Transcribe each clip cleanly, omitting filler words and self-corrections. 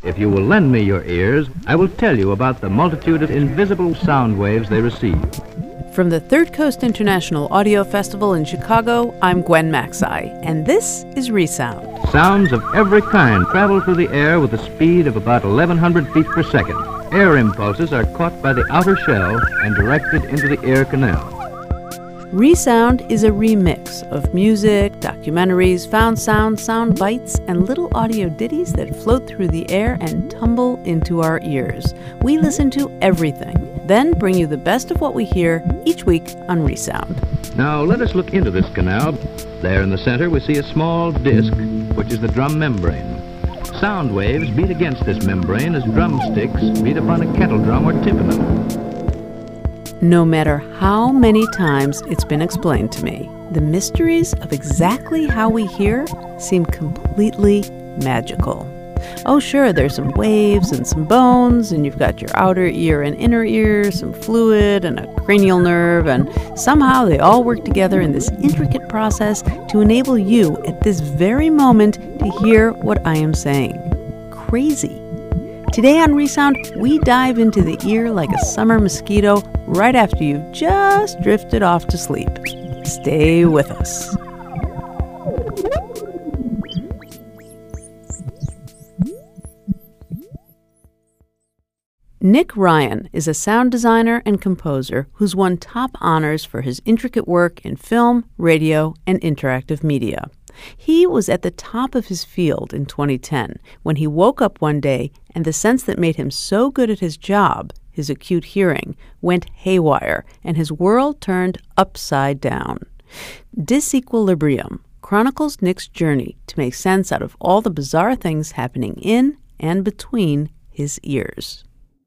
If you will lend me your ears, I will tell you about the multitude of invisible sound waves they receive. From the Third Coast International Audio Festival in Chicago, I'm Gwen Macsai, and this is ReSound. Sounds of every kind travel through the air with a speed of about 1,100 feet per second. Air impulses are caught by the outer shell and directed into the ear canal. ReSound is a remix of music, documentaries, found sound, sound bites, and little audio ditties that float through the air and tumble into our ears. We listen to everything, then bring you the best of what we hear each week on ReSound. Now let us look into this canal. There in the center we see a small disc, which is the drum membrane. Sound waves beat against this membrane as drumsticks beat upon a kettle drum or timpani. No matter how many times it's been explained to me, the mysteries of exactly how we hear seem completely magical. Oh, sure, there's some waves and some bones, and you've got your outer ear and inner ear, some fluid and a cranial nerve, and somehow they all work together in this intricate process to enable you at this very moment to hear what I am saying. Crazy. Today on ReSound, we dive into the ear like a summer mosquito right after you've just drifted off to sleep. Stay with us. Nick Ryan is a sound designer and composer who's won top honors for his intricate work in film, radio, and interactive media. He was at the top of his field in 2010 when he woke up one day and the sense that made him so good at his job, his acute hearing, went haywire and his world turned upside down. Disequilibrium chronicles Nick's journey to make sense out of all the bizarre things happening in and between his ears.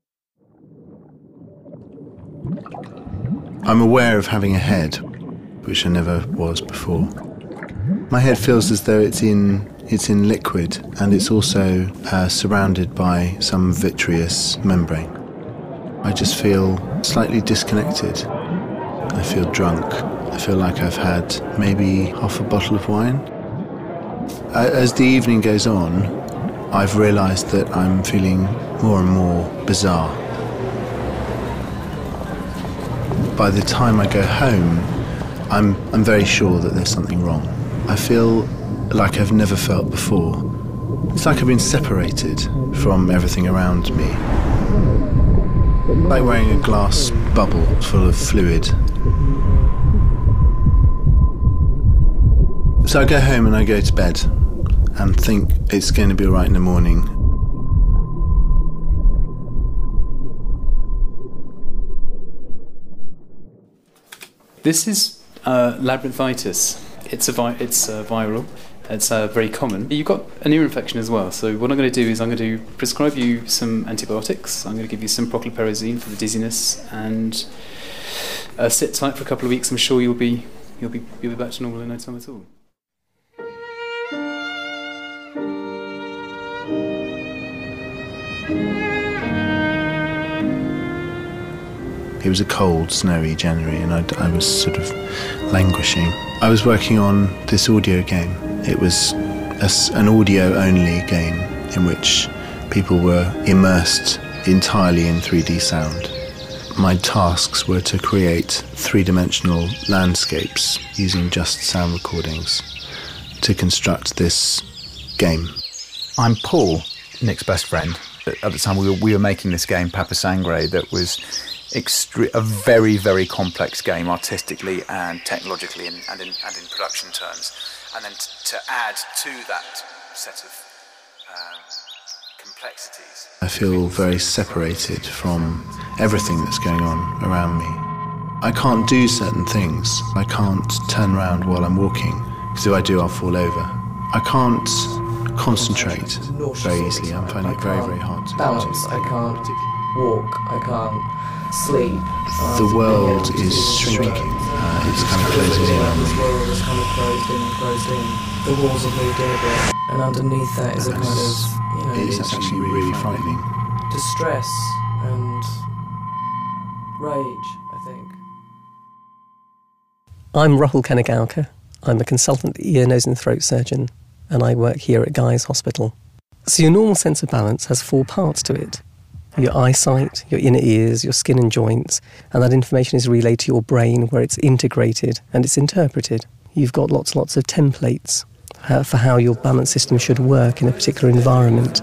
I'm aware of having a head, which I never was before. My head feels as though it's in liquid, and it's also surrounded by some vitreous membrane. I just feel slightly disconnected. I feel drunk. I feel like I've had maybe half a bottle of wine. As the evening goes on, I've realised that I'm feeling more and more bizarre. By the time I go home, I'm very sure that there's something wrong. I feel like I've never felt before. It's like I've been separated from everything around me. Like wearing a glass bubble full of fluid. So I go home and I go to bed and think it's going to be all right in the morning. This is labyrinthitis. It's viral. It's very common. You've got an ear infection as well. So what I'm going to do is I'm going to prescribe you some antibiotics. I'm going to give you some prochlorperazine for the dizziness, and sit tight for a couple of weeks. I'm sure you'll be back to normal in no time at all. It was a cold, snowy January, and I was sort of languishing. I was working on this audio game. It was an audio-only game in which people were immersed entirely in 3D sound. My tasks were to create three-dimensional landscapes using just sound recordings to construct this game. I'm Paul, Nick's best friend. At the time we were making this game, Papa Sangre, that was a very, very complex game artistically and technologically and in production terms. And then to add to that set of complexities. I feel very separated from everything that's going on around me. I can't do certain things. I can't turn around while I'm walking, because if I do, I'll fall over. I can't concentrate very easily. I'm finding it very, very hard to balance. I can't walk. I can't sleep. The world is shrinking. It's kind of closing in on me. The world is kind of closed in and closed in. The walls have moved in a bit, and underneath that is a kind of, it's actually really frightening. Distress and rage, I think. I'm Rahul Kanagaonkar. I'm a consultant ear, nose and throat surgeon, and I work here at Guy's Hospital. So your normal sense of balance has 4 parts to it. Your eyesight, your inner ears, your skin and joints, and that information is relayed to your brain where it's integrated and it's interpreted. You've got lots of templates for how your balance system should work in a particular environment.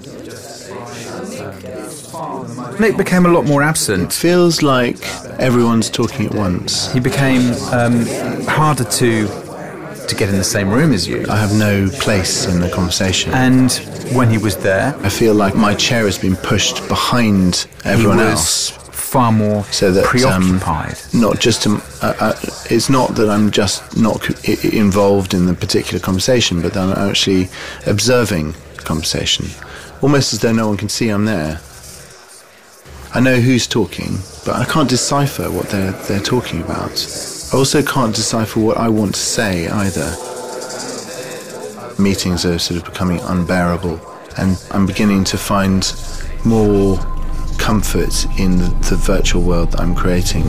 Nick became a lot more absent. It feels like everyone's talking at once. He became harder to get in the same room as you. I have no place in the conversation. And when he was there, I feel like my chair has been pushed behind everyone else. Far more so that, preoccupied. Not just it's not that I'm just not involved in the particular conversation, but that I'm actually observing the conversation, almost as though no one can see I'm there. I know who's talking, but I can't decipher what they're talking about. I also can't decipher what I want to say either. Meetings are sort of becoming unbearable, and I'm beginning to find more comfort in the virtual world that I'm creating.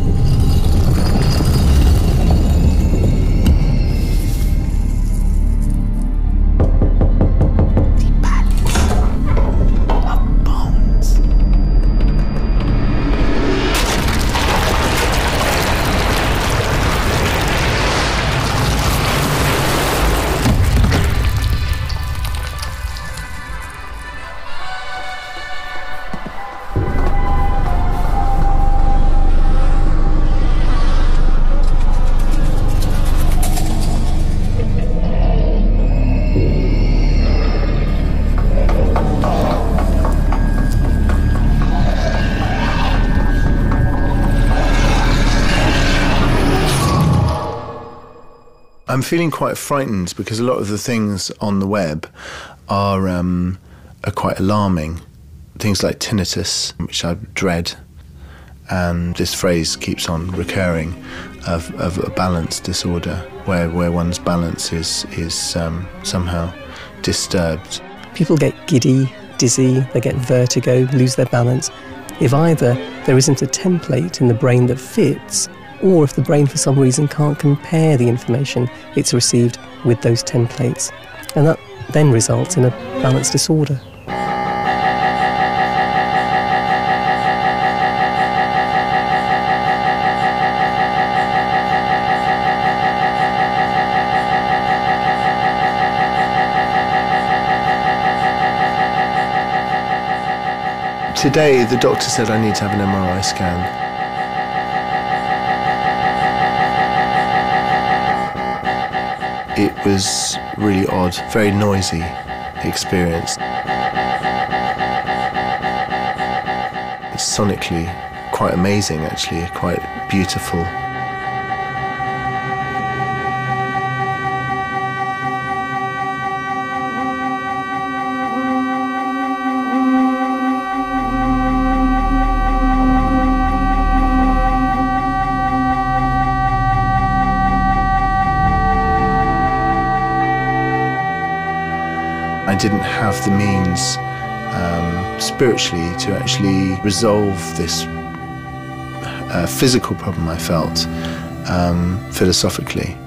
I'm feeling quite frightened because a lot of the things on the web are quite alarming. Things like tinnitus, which I dread, and this phrase keeps on recurring of a balance disorder, where one's balance is somehow disturbed. People get giddy, dizzy, they get vertigo, lose their balance. If either there isn't a template in the brain that fits, or if the brain for some reason can't compare the information it's received with those templates. And that then results in a balance disorder. Today, the doctor said I need to have an MRI scan. It was really odd, very noisy experience. It's sonically quite amazing, actually, quite beautiful. I didn't have the means spiritually to actually resolve this physical problem I felt philosophically.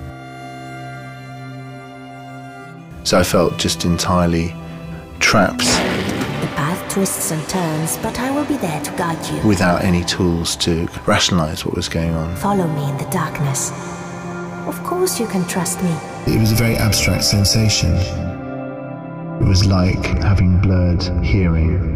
So I felt just entirely trapped. The path twists and turns, but I will be there to guide you. Without any tools to rationalize what was going on. Follow me in the darkness. Of course you can trust me. It was a very abstract sensation. It was like having blurred hearing.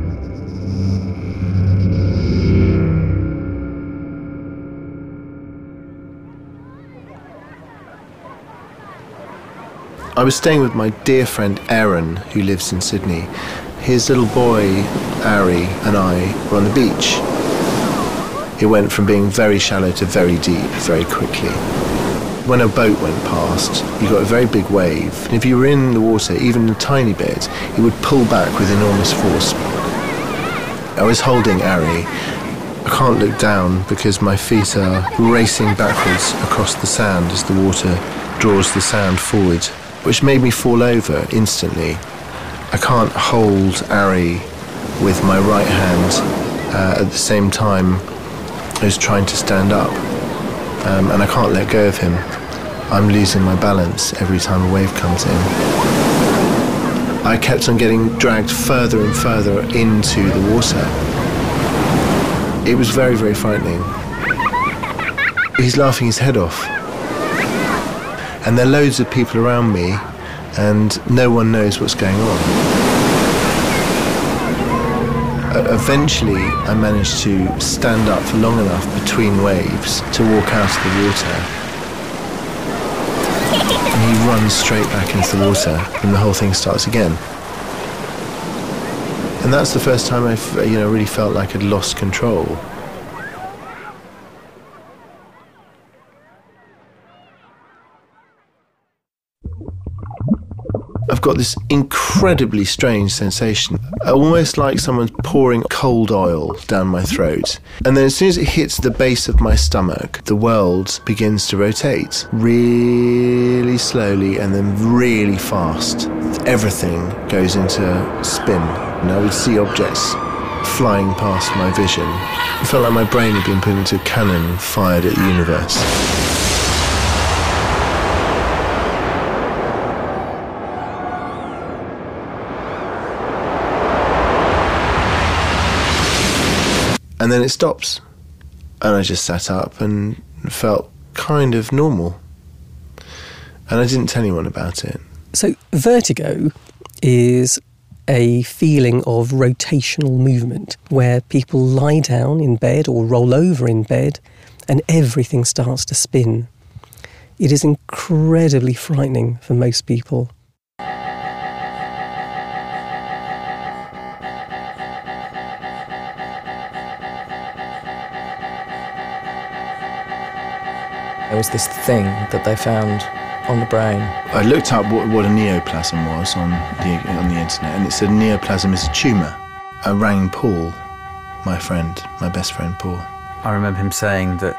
I was staying with my dear friend Aaron, who lives in Sydney. His little boy, Ari, and I were on the beach. It went from being very shallow to very deep very quickly. When a boat went past, you got a very big wave. And if you were in the water, even a tiny bit, it would pull back with enormous force. I was holding Ari. I can't look down because my feet are racing backwards across the sand as the water draws the sand forward, which made me fall over instantly. I can't hold Ari with my right hand at the same time as trying to stand up. And I can't let go of him. I'm losing my balance every time a wave comes in. I kept on getting dragged further and further into the water. It was very, very frightening. He's laughing his head off. And there are loads of people around me, and no one knows what's going on. Eventually, I managed to stand up for long enough between waves to walk out of the water. And he runs straight back into the water, and the whole thing starts again. And that's the first time I really felt like I'd lost control. I've got this incredibly strange sensation, almost like someone's pouring cold oil down my throat. And then as soon as it hits the base of my stomach, the world begins to rotate really slowly and then really fast. Everything goes into spin, and I would see objects flying past my vision. It felt like my brain had been put into a cannon fired at the universe. And then it stops, and I just sat up and felt kind of normal. And I didn't tell anyone about it. So vertigo is a feeling of rotational movement where people lie down in bed or roll over in bed and everything starts to spin. It is incredibly frightening for most people. There was this thing that they found on the brain. I looked up what a neoplasm was on the internet, and it said neoplasm is a tumour. I rang Paul, my best friend Paul. I remember him saying that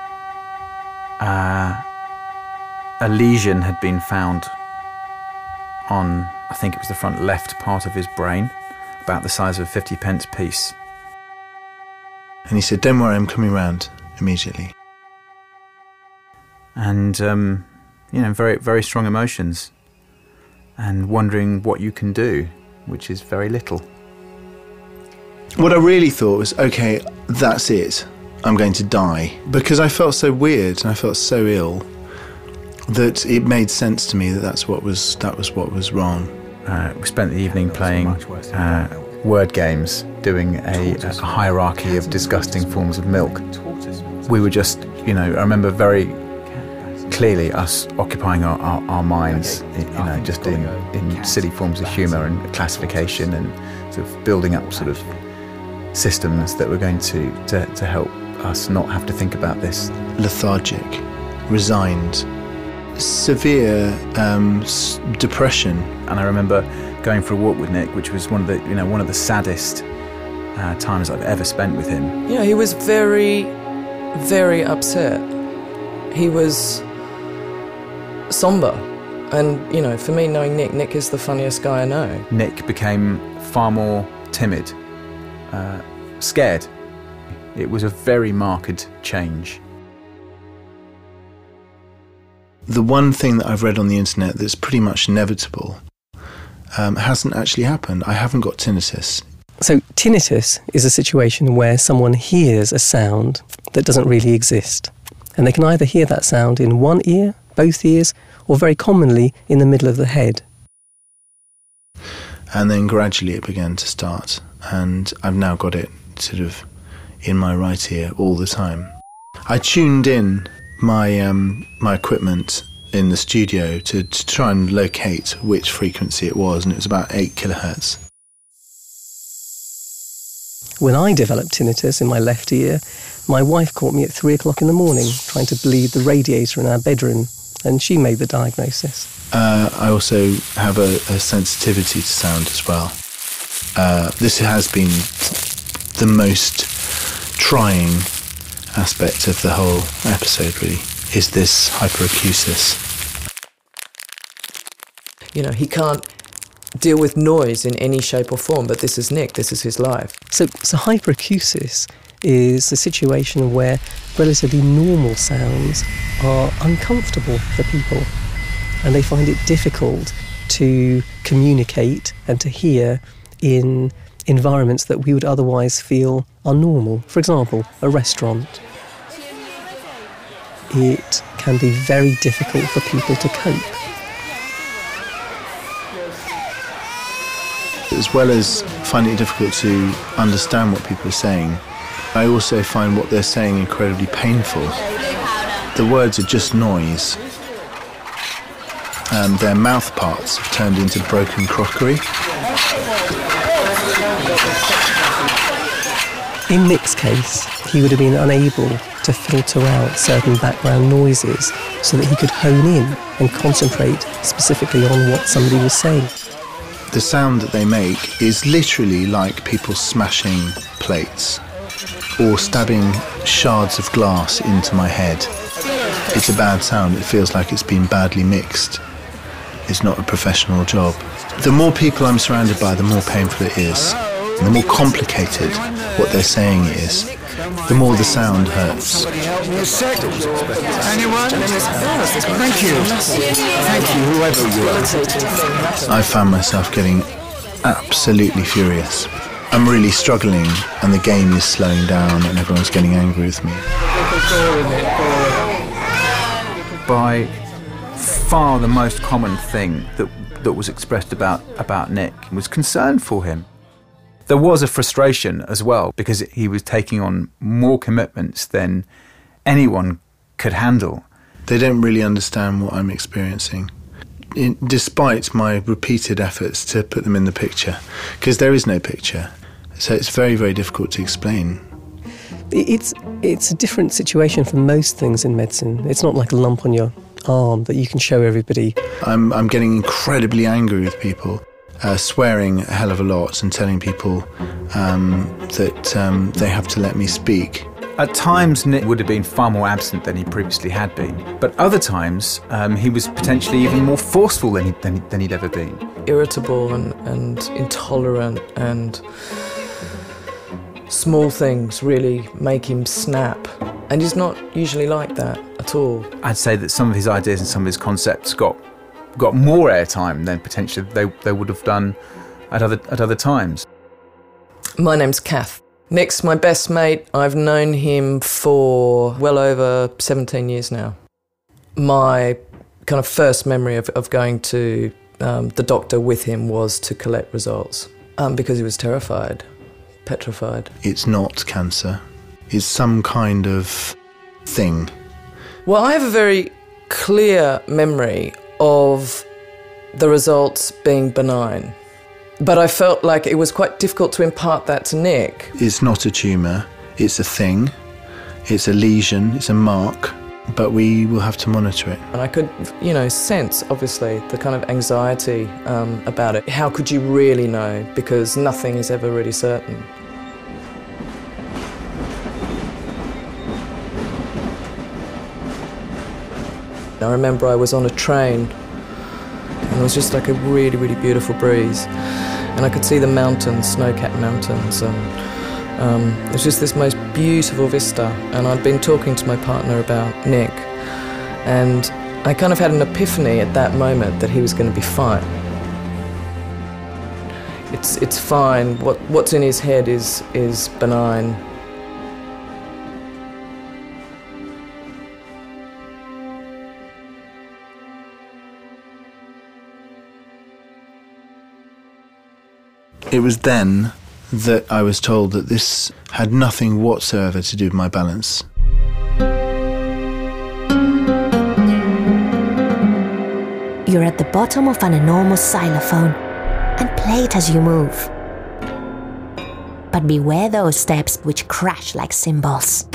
a lesion had been found on, I think it was the front left part of his brain, about the size of a 50p piece. And he said, "Don't worry, I'm coming round immediately." And, very, very strong emotions, and wondering what you can do, which is very little. What I really thought was, okay, that's it. I'm going to die. Because I felt so weird and I felt so ill that it made sense to me that that was what was wrong. We spent the evening playing word games, doing a hierarchy of disgusting forms of milk. We were just, I remember very clearly us occupying our minds, just in silly forms of humour and classification, and sort of building up sort of systems that were going to help us not have to think about this. Lethargic, resigned, severe depression. And I remember going for a walk with Nick, which was one of the saddest times I've ever spent with him. Yeah, he was very, very upset. He was somber. And, for me, knowing Nick is the funniest guy I know. Nick became far more timid, scared. It was a very marked change. The one thing that I've read on the internet that's pretty much inevitable hasn't actually happened. I haven't got tinnitus. So tinnitus is a situation where someone hears a sound that doesn't really exist. And they can either hear that sound in one ear, both ears, or very commonly in the middle of the head. And then gradually it began to start. And I've now got it sort of in my right ear all the time. I tuned in my equipment in the studio to try and locate which frequency it was, and it was about 8 kilohertz. When I developed tinnitus in my left ear, my wife caught me at 3 o'clock in the morning trying to bleed the radiator in our bedroom, and she made the diagnosis. I also have a sensitivity to sound as well. This has been the most trying aspect of the whole episode, really, is this hyperacusis. He can't deal with noise in any shape or form, but this is Nick, this is his life. So hyperacusis is a situation where relatively normal sounds are uncomfortable for people, and they find it difficult to communicate and to hear in environments that we would otherwise feel are normal. For example, a restaurant. It can be very difficult for people to cope. As well as finding it difficult to understand what people are saying, I also find what they're saying incredibly painful. The words are just noise. Their mouth parts have turned into broken crockery. In Nick's case, he would have been unable to filter out certain background noises so that he could hone in and concentrate specifically on what somebody was saying. The sound that they make is literally like people smashing plates or stabbing shards of glass into my head. It's a bad sound. It feels like it's been badly mixed. It's not a professional job. The more people I'm surrounded by, the more painful it is. And the more complicated what they're saying is, the more the sound hurts. Anyone? Thank you. Thank you, whoever you are. I found myself getting absolutely furious. I'm really struggling, and the game is slowing down, and everyone's getting angry with me. By far the most common thing that was expressed about Nick was concern for him. There was a frustration as well, because he was taking on more commitments than anyone could handle. They don't really understand what I'm experiencing, despite my repeated efforts to put them in the picture, because there is no picture. So it's very, very difficult to explain. It's a different situation from most things in medicine. It's not like a lump on your arm that you can show everybody. I'm getting incredibly angry with people. Swearing a hell of a lot and telling people that they have to let me speak. At times, Nick would have been far more absent than he previously had been. But other times, he was potentially even more forceful than he'd ever been. Irritable and intolerant, and small things really make him snap. And he's not usually like that at all. I'd say that some of his ideas and some of his concepts got more airtime than potentially they would have done at other times. My name's Kath. Nick's my best mate. I've known him for well over 17 years now. My kind of first memory of going to the doctor with him was to collect results because he was terrified, petrified. It's not cancer. It's some kind of thing. Well, I have a very clear memory of the results being benign. But I felt like it was quite difficult to impart that to Nick. It's not a tumour, it's a thing, it's a lesion, it's a mark, but we will have to monitor it. And I could, sense, obviously, the kind of anxiety about it. How could you really know? Because nothing is ever really certain. I remember I was on a train and there was just like a really, really beautiful breeze. And I could see the mountains, snow-capped mountains, and it was just this most beautiful vista. And I'd been talking to my partner about Nick, and I kind of had an epiphany at that moment that he was going to be fine. It's fine. What's in his head is benign. It was then that I was told that this had nothing whatsoever to do with my balance. You're at the bottom of an enormous xylophone and play it as you move. But beware those steps which crash like cymbals.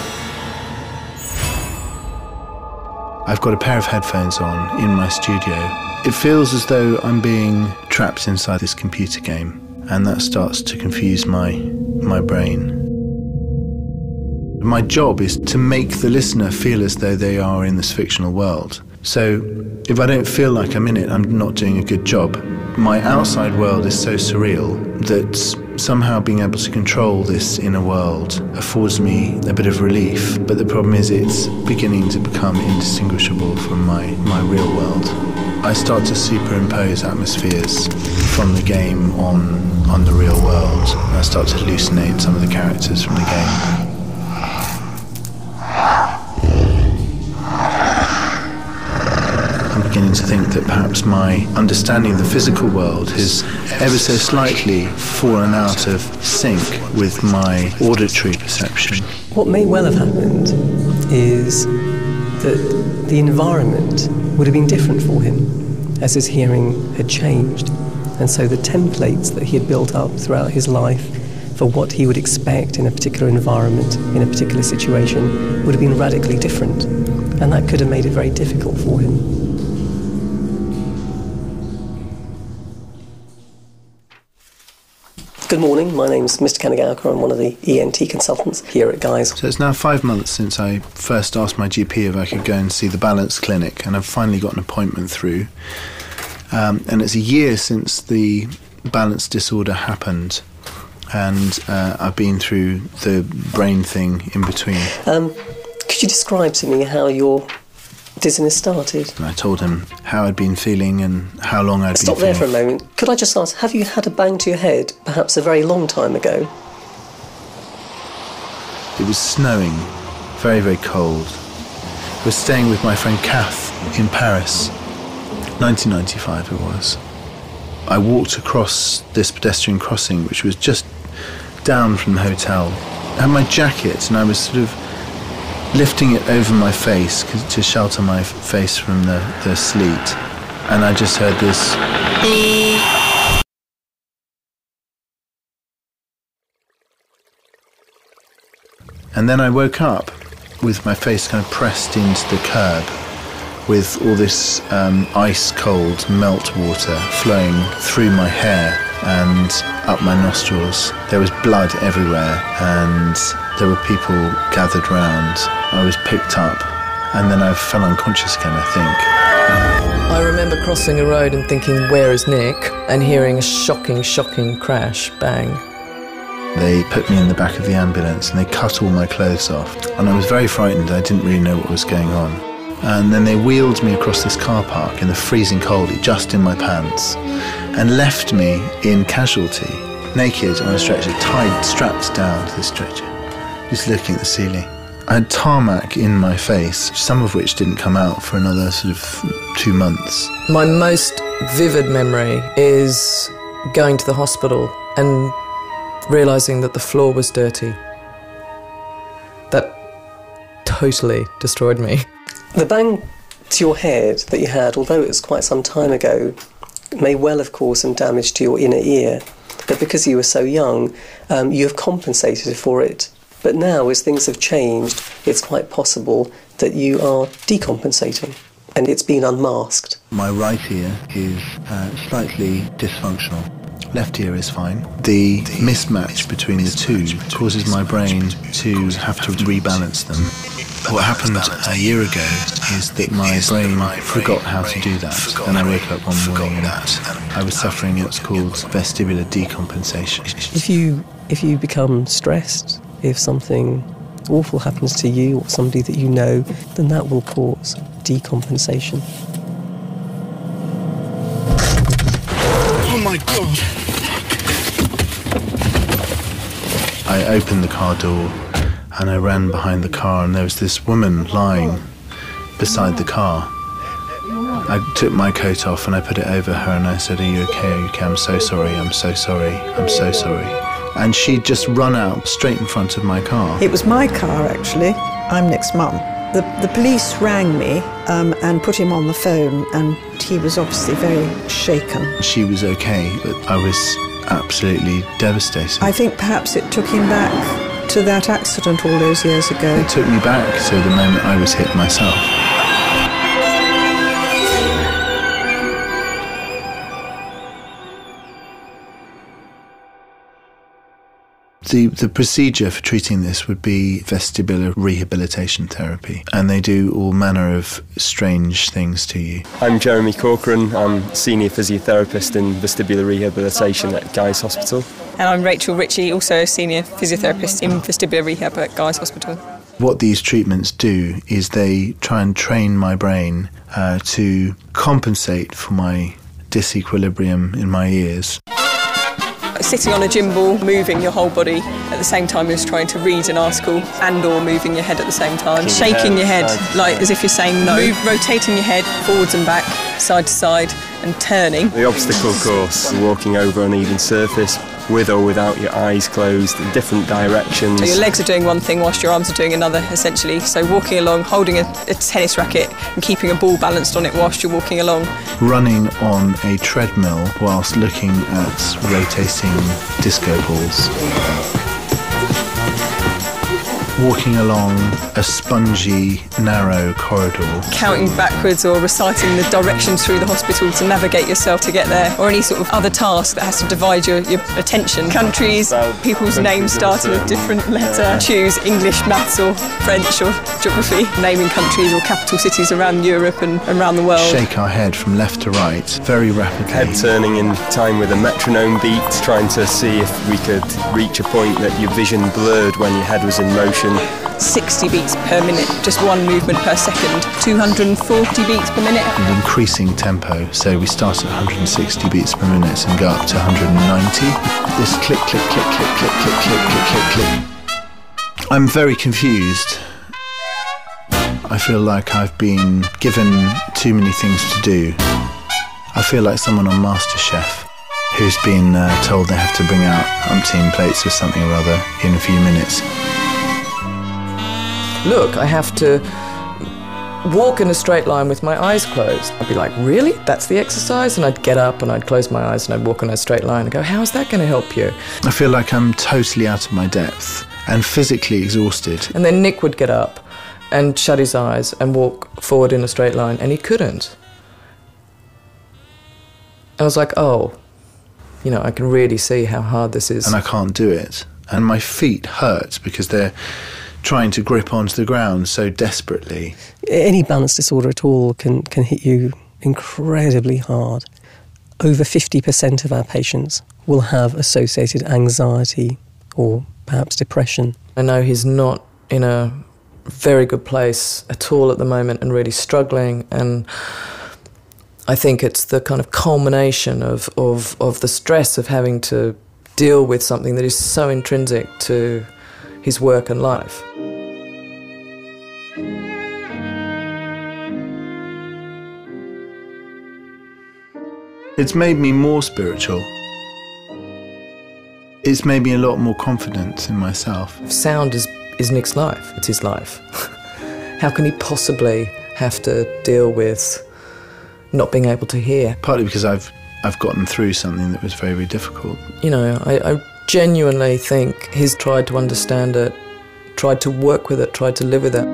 I've got a pair of headphones on in my studio. It feels as though I'm being trapped inside this computer game. And that starts to confuse my brain. My job is to make the listener feel as though they are in this fictional world. So if I don't feel like I'm in it, I'm not doing a good job. My outside world is so surreal that somehow being able to control this inner world affords me a bit of relief, but the problem is it's beginning to become indistinguishable from my real world. I start to superimpose atmospheres from the game on the real world. I start to hallucinate some of the characters from the game. I'm beginning to think that perhaps my understanding of the physical world has ever so slightly fallen out of sync with my auditory perception. What may well have happened is that the environment would have been different for him as his hearing had changed. And so the templates that he had built up throughout his life for what he would expect in a particular environment, in a particular situation, would have been radically different. And that could have made it very difficult for him. Good morning, my name's Mr. Kanagaoka. I'm one of the ENT consultants here at Guy's. So it's now 5 months since I first asked my GP if I could go and see the balance clinic, and I've finally got an appointment through. And it's a year since the balance disorder happened, and I've been through the brain thing in between. Could you describe to me how your dizziness started? And I told him how I'd been feeling and how long I'd been feeling. Stop there for a moment. Could I just ask, have you had a bang to your head, perhaps a very long time ago? It was snowing, very, very cold. I was staying with my friend Kath in Paris, 1995 it was. I walked across this pedestrian crossing, which was just down from the hotel. I had my jacket and I was sort of lifting it over my face to shelter my face from the sleet, and I just heard this. And then I woke up with my face kind of pressed into the curb, with all this ice-cold melt water flowing through my hair and up my nostrils. There was blood everywhere, and there were people gathered round. I was picked up, and then I fell unconscious again, I think. I remember crossing a road and thinking, where is Nick? And hearing a shocking, shocking crash, bang. They put me in the back of the ambulance and they cut all my clothes off. And I was very frightened, I didn't really know what was going on. And then they wheeled me across this car park in the freezing cold, just in my pants, and left me in casualty, naked on a stretcher, strapped down to the stretcher, just looking at the ceiling. I had tarmac in my face, some of which didn't come out for another sort of 2 months. My most vivid memory is going to the hospital and realising that the floor was dirty. That totally destroyed me. The bang to your head that you had, although it was quite some time ago, may well have caused some damage to your inner ear. But because you were so young, you have compensated for it. But now, as things have changed, it's quite possible that you are decompensating, and it's been unmasked. My right ear is slightly dysfunctional. Left ear is fine. The mismatch between the two causes my brain to have to rebalance them. What happened a year ago is that my brain forgot how to do that, and I woke up one morning and I was suffering what's called vestibular decompensation. If you become stressed, if something awful happens to you or somebody that you know, then that will cause decompensation. Oh my God! I opened the car door and I ran behind the car, and there was this woman lying beside the car. I took my coat off and I put it over her and I said, "Are you okay? Are you okay? I'm so sorry, I'm so sorry, I'm so sorry." And she'd just run out straight in front of my car. It was my car, actually. I'm Nick's mum. The police rang me and put him on the phone, and he was obviously very shaken. She was okay, but I was absolutely devastated. I think perhaps it took him back to that accident all those years ago. It took me back to the moment I was hit myself. The procedure for treating this would be vestibular rehabilitation therapy, and they do all manner of strange things to you. I'm Jeremy Corcoran. I'm senior physiotherapist in vestibular rehabilitation at Guy's Hospital. And I'm Rachel Ritchie, also senior physiotherapist in vestibular rehab at Guy's Hospital. What these treatments do is they try and train my brain to compensate for my disequilibrium in my ears. Sitting on a gym ball, moving your whole body at the same time as trying to read an article and or moving your head at the same time. Shaking your head like as if you're saying no. Rotating your head forwards and back, side to side and turning. The obstacle course, walking over an uneven surface with or without your eyes closed in different directions. So your legs are doing one thing whilst your arms are doing another, essentially. So walking along, holding a tennis racket and keeping a ball balanced on it whilst you're walking along. Running on a treadmill whilst looking at rotating disco balls. Walking along a spongy, narrow corridor. Counting backwards or reciting the directions through the hospital to navigate yourself to get there, or any sort of other task that has to divide your attention. Countries, people's names starting with a different letter. Choose English, maths or French or geography. Naming countries or capital cities around Europe and around the world. Shake our head from left to right, very rapidly. Head turning in time with a metronome beat, trying to see if we could reach a point that your vision blurred when your head was in motion. 60 beats per minute, just one movement per second. 240 beats per minute. An increasing tempo, so we start at 160 beats per minute and go up to 190. This click, click, click, click, click, click, click, click, click, click. I'm very confused. I feel like I've been given too many things to do. I feel like someone on MasterChef who's been told they have to bring out umpteen plates or something or other in a few minutes. Look, I have to walk in a straight line with my eyes closed. I'd be like, really? That's the exercise? And I'd get up and I'd close my eyes and I'd walk in a straight line and go, how is that going to help you? I feel like I'm totally out of my depth and physically exhausted. And then Nick would get up and shut his eyes and walk forward in a straight line, and he couldn't. And I was like, oh, you know, I can really see how hard this is. And I can't do it. And my feet hurt because they're trying to grip onto the ground so desperately. Any balance disorder at all can hit you incredibly hard. Over 50% of our patients will have associated anxiety or perhaps depression. I know he's not in a very good place at all at the moment and really struggling, and I think it's the kind of culmination of the stress of having to deal with something that is so intrinsic to his work and life. It's made me more spiritual. It's made me a lot more confident in myself. Sound is Nick's life. It's his life. How can he possibly have to deal with not being able to hear? Partly because I've gotten through something that was very, very difficult. You know, I genuinely think he's tried to understand it, tried to work with it, tried to live with it.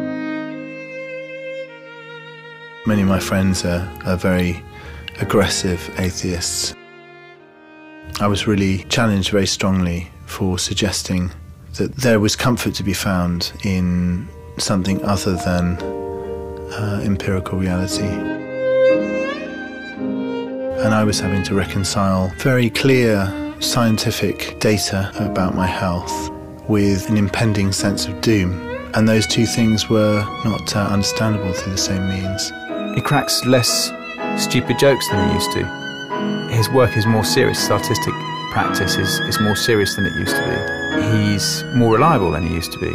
Many of my friends are very aggressive atheists. I was really challenged very strongly for suggesting that there was comfort to be found in something other than empirical reality. And I was having to reconcile very clear scientific data about my health with an impending sense of doom. And those two things were not understandable through the same means. He cracks less stupid jokes than he used to. His work is more serious. His artistic practice is more serious than it used to be. He's more reliable than he used to be.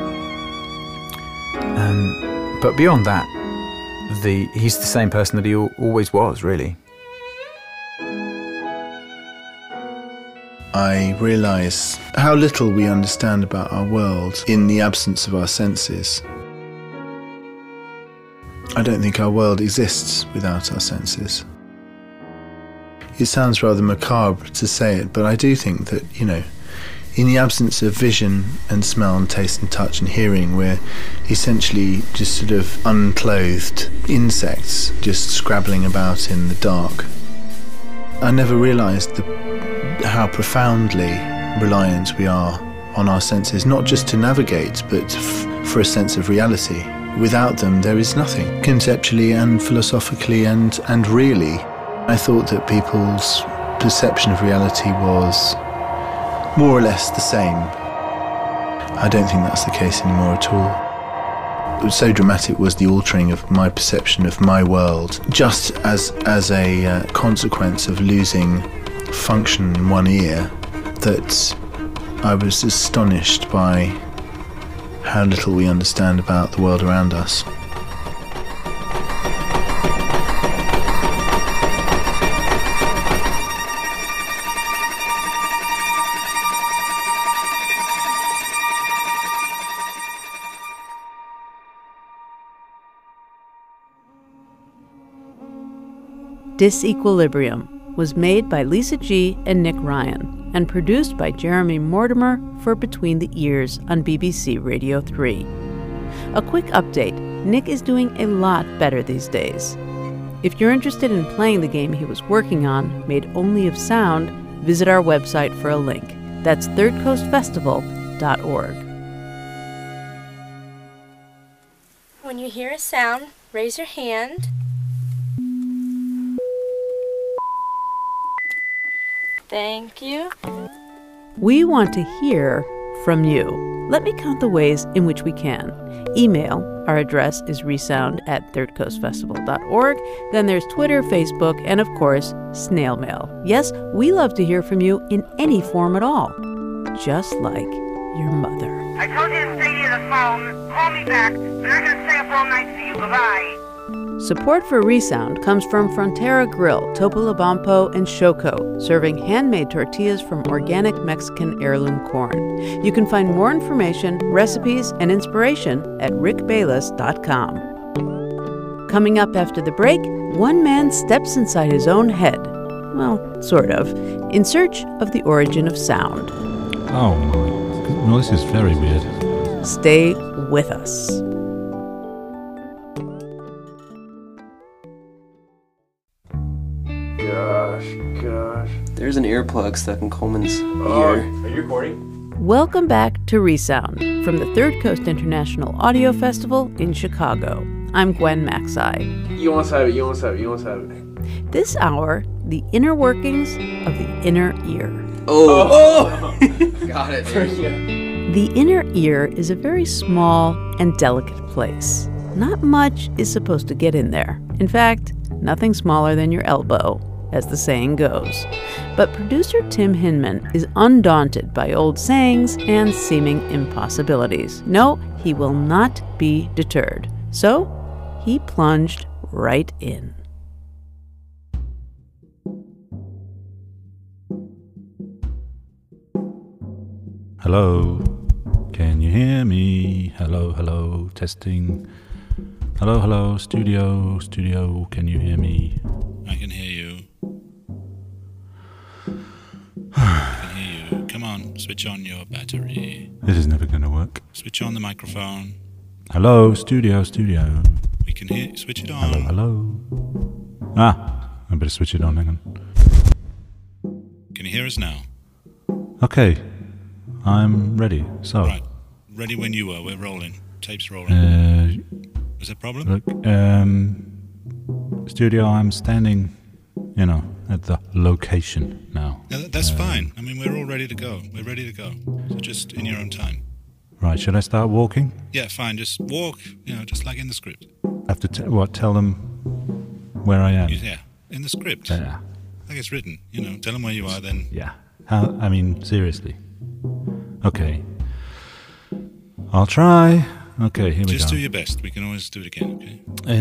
But beyond that, he's the same person that he always was, really. I realise how little we understand about our world in the absence of our senses. I don't think our world exists without our senses. It sounds rather macabre to say it, but I do think that, you know, in the absence of vision and smell and taste and touch and hearing, we're essentially just sort of unclothed insects just scrabbling about in the dark. I never realised how profoundly reliant we are on our senses, not just to navigate, but for a sense of reality. Without them, there is nothing, conceptually and philosophically and really. I thought that people's perception of reality was more or less the same. I don't think that's the case anymore at all. So dramatic was the altering of my perception of my world, just as a consequence of losing function in one ear, that I was astonished by how little we understand about the world around us. Disequilibrium was made by Lisa G. and Nick Ryan and produced by Jeremy Mortimer for Between the Ears on BBC Radio 3. A quick update, Nick is doing a lot better these days. If you're interested in playing the game he was working on, made only of sound, visit our website for a link. That's thirdcoastfestival.org. When you hear a sound, raise your hand. Thank you. We want to hear from you. Let me count the ways in which we can. Email. Our address is resound@thirdcoastfestival.org. Then there's Twitter, Facebook, and of course, snail mail. Yes, we love to hear from you in any form at all. Just like your mother. I told you to stay near the phone. Call me back. I'm not going to stay up all night for you. Bye-bye. Support for Resound comes from Frontera Grill, Topolobampo, and Xoco, serving handmade tortillas from organic Mexican heirloom corn. You can find more information, recipes, and inspiration at rickbayless.com. Coming up after the break, one man steps inside his own head. Well, sort of. In search of the origin of sound. Oh my. Well, this is very weird. Stay with us. Gosh. There's an earplug stuck in Coleman's ear. Are you recording? Welcome back to Resound from the Third Coast International Audio Festival in Chicago. I'm Gwen Maxey. You almost have it. This hour, the inner workings of the inner ear. Oh! Got it. The inner ear is a very small and delicate place. Not much is supposed to get in there. In fact, nothing smaller than your elbow, as the saying goes. But producer Tim Hinman is undaunted by old sayings and seeming impossibilities. No, he will not be deterred. So, he plunged right in. Hello, can you hear me? Hello, testing. Hello, studio, can you hear me? I can hear you. I can hear you. Come on, switch on your battery. This is never going to work. Switch on the microphone. Hello, studio. We can hear you. Switch it on. Hello. I better switch it on, hang on. Can you hear us now? Okay, I'm ready. So. Right, ready when you are. We're rolling. Tape's rolling. Is there a problem? Look, studio, I'm standing, at the location now. Yeah, that's fine. I mean, we're all ready to go. We're ready to go. So just in your own time. Right, should I start walking? Yeah, fine. Just walk, just like in the script. I have to tell them where I am? Yeah, in the script. Yeah. Like it's written, tell them where you are then. Yeah. Seriously. Okay. I'll try. Okay, here we go. Just do your best. We can always do it again, okay?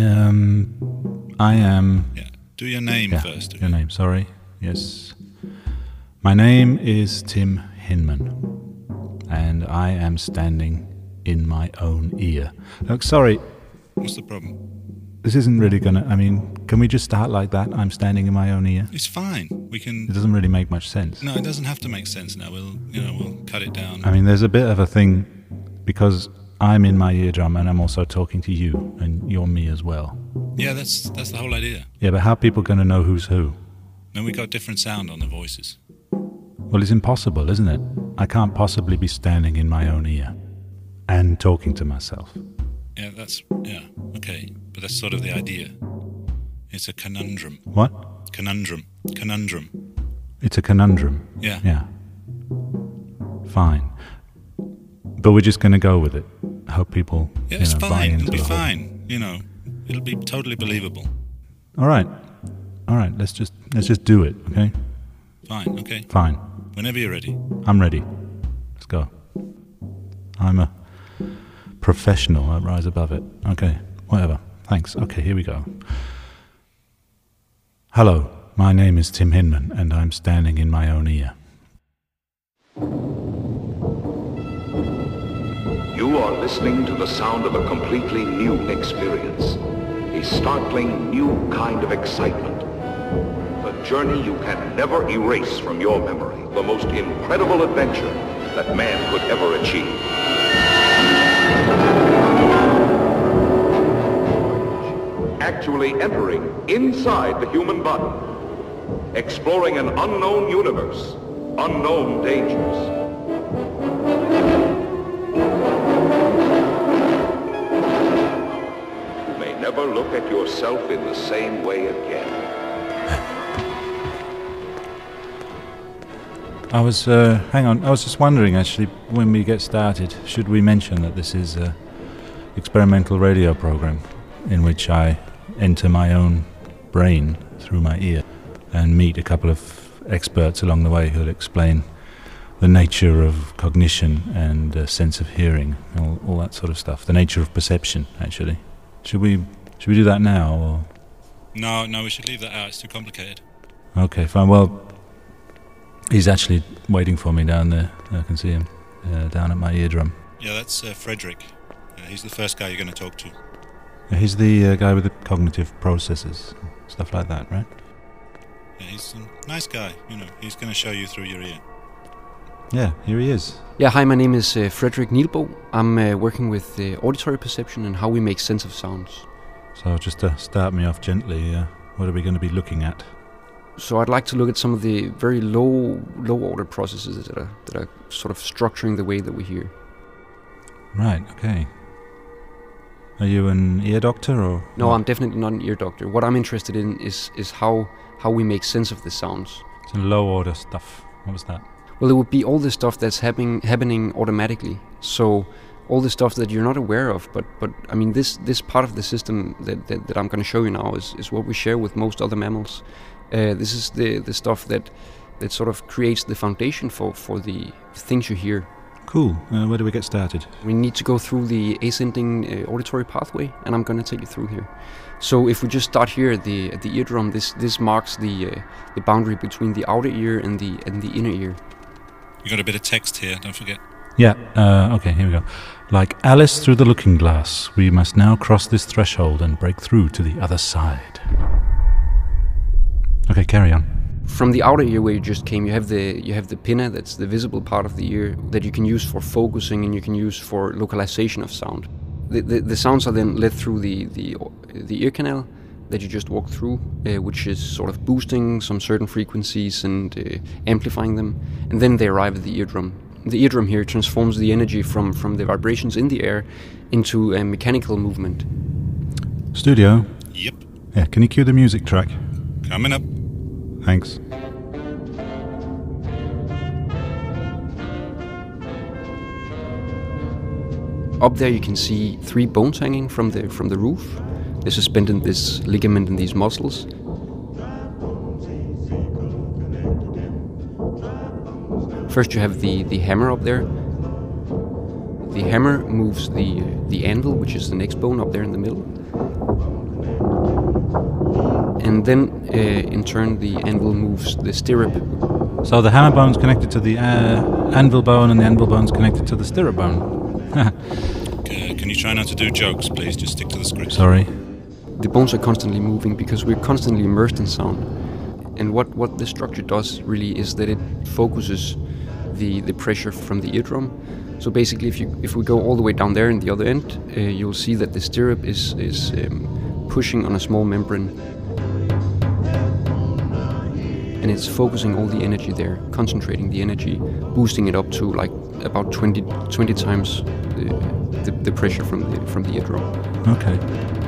I am... Yeah, do your name first. Okay? Your name, sorry. Yes. My name is Tim Hinman, and I am standing in my own ear. Look, sorry. What's the problem? This isn't really gonna... can we just start like that? I'm standing in my own ear? It's fine. We can... It doesn't really make much sense. No, it doesn't have to make sense now. We'll cut it down. There's a bit of a thing, because... I'm in my eardrum and I'm also talking to you and you're me as well. Yeah, that's the whole idea. Yeah, but how are people going to know who's who? Then we got different sound on the voices. Well, it's impossible, isn't it? I can't possibly be standing in my own ear and talking to myself. Yeah, okay. But that's sort of the idea. It's a conundrum. What? Conundrum. It's a conundrum. Yeah. Yeah. Fine. But we're just going to go with it. I hope people, it's buy fine. into It'll be the whole- fine. It'll be totally believable. All right. Let's just do it. Okay. Fine. Okay. Fine. Whenever you're ready. I'm ready. Let's go. I'm a professional. I rise above it. Okay, whatever. Thanks. Okay, here we go. Hello, my name is Tim Hinman, and I'm standing in my own ear. You are listening to the sound of a completely new experience. A startling new kind of excitement. A journey you can never erase from your memory. The most incredible adventure that man could ever achieve. Actually entering inside the human body. Exploring an unknown universe. Unknown dangers. You may never look at yourself in the same way again. I was just wondering, actually, when we get started, should we mention that this is an experimental radio program in which I enter my own brain through my ear and meet a couple of experts along the way who'll explain the nature of cognition and sense of hearing, all that sort of stuff, the nature of perception, actually. Should we do that now? Or? No, we should leave that out. It's too complicated. Okay, fine. Well, he's actually waiting for me down there. I can see him down at my eardrum. Yeah, that's Frederick. He's the first guy you're going to talk to. He's the guy with the cognitive processes, stuff like that, right? Yeah, he's a nice guy. He's going to show you through your ear. Yeah, here he is. Yeah, hi, my name is Frederick Nielbo. I'm working with auditory perception and how we make sense of sounds. So just to start me off gently, what are we going to be looking at? So I'd like to look at some of the very low order processes that are sort of structuring the way that we hear. Right, okay. Are you an ear doctor or? No, I'm definitely not an ear doctor. What I'm interested in is how we make sense of the sounds. It's low order stuff. What was that? Well, it would be all the stuff that's happening automatically. So all the stuff that you're not aware of, but I mean this part of the system that I'm going to show you now is what we share with most other mammals. This is the stuff that sort of creates the foundation for the things you hear. Cool. Where do we get started? We need to go through the ascending auditory pathway, and I'm going to take you through here. So if we just start here at the eardrum, this marks the boundary between the outer ear and the inner ear. You got a bit of text here, don't forget. Yeah, okay, here we go. Like Alice through the looking glass, we must now cross this threshold and break through to the other side. Okay, carry on. From the outer ear where you just came, you have the pinna, that's the visible part of the ear that you can use for focusing and you can use for localization of sound. The sounds are then led through the ear canal that you just walked through, which is sort of boosting some certain frequencies and amplifying them, and then they arrive at the eardrum. The eardrum here transforms the energy from the vibrations in the air into a mechanical movement. Studio? Yep. Yeah, can you cue the music track? Coming up. Thanks. Up there you can see 3 bones hanging from the roof. They're suspended in this ligament and these muscles. First you have the hammer up there. The hammer moves the anvil, which is the next bone up there in the middle. And then, in turn, the anvil moves the stirrup. So the hammer bone's connected to the anvil bone, and the anvil bone's connected to the stirrup bone. Can you try not to do jokes, please? Just stick to the script. Sorry. The bones are constantly moving because we're constantly immersed in sound. And what this structure does really is that it focuses the pressure from the eardrum. So basically, if we go all the way down there in the other end, you'll see that the stirrup is pushing on a small membrane. and it's focusing all the energy there, concentrating the energy, boosting it up to like about 20 times the pressure from the eardrum. Okay.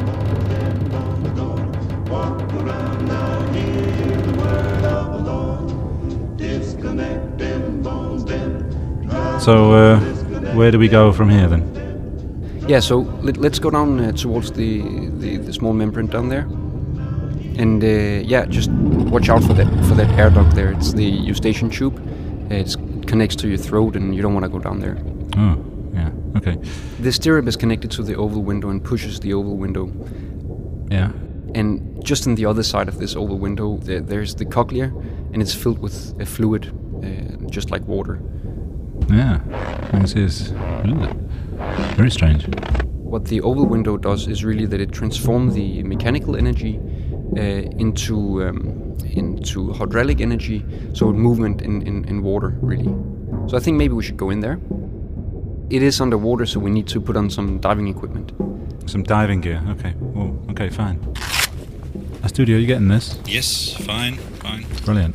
So where do we go from here then? Yeah, so let's go down towards the small membrane down there, and just watch out for that air duct there. It's the eustachian tube. It connects to your throat, and you don't want to go down there. Oh, yeah, okay. The stirrup is connected to the oval window and pushes the oval window. Yeah. And just on the other side of this oval window, there's the cochlea, and it's filled with a fluid, just like water. Yeah, this is very strange. What the oval window does is really that it transforms the mechanical energy into hydraulic energy, so movement in water, really. So I think maybe we should go in there. It is underwater, so we need to put on some diving equipment. Some diving gear, okay. Well, okay, fine. Studio, you getting this? Yes, fine. Brilliant.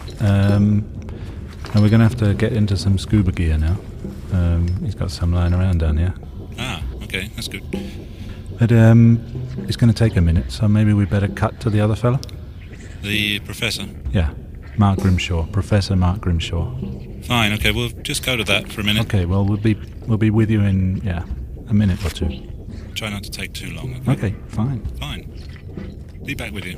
Now we're going to have to get into some scuba gear now. He's got some lying around down here. Ah, okay, that's good. But it's going to take a minute, so maybe we better cut to the other fella. The professor? Yeah, Mark Grimshaw, Professor Mark Grimshaw. Fine, okay, we'll just go to that for a minute. Okay, well we'll be with you in a minute or two. Try not to take too long. Okay, fine. Fine. Be back with you.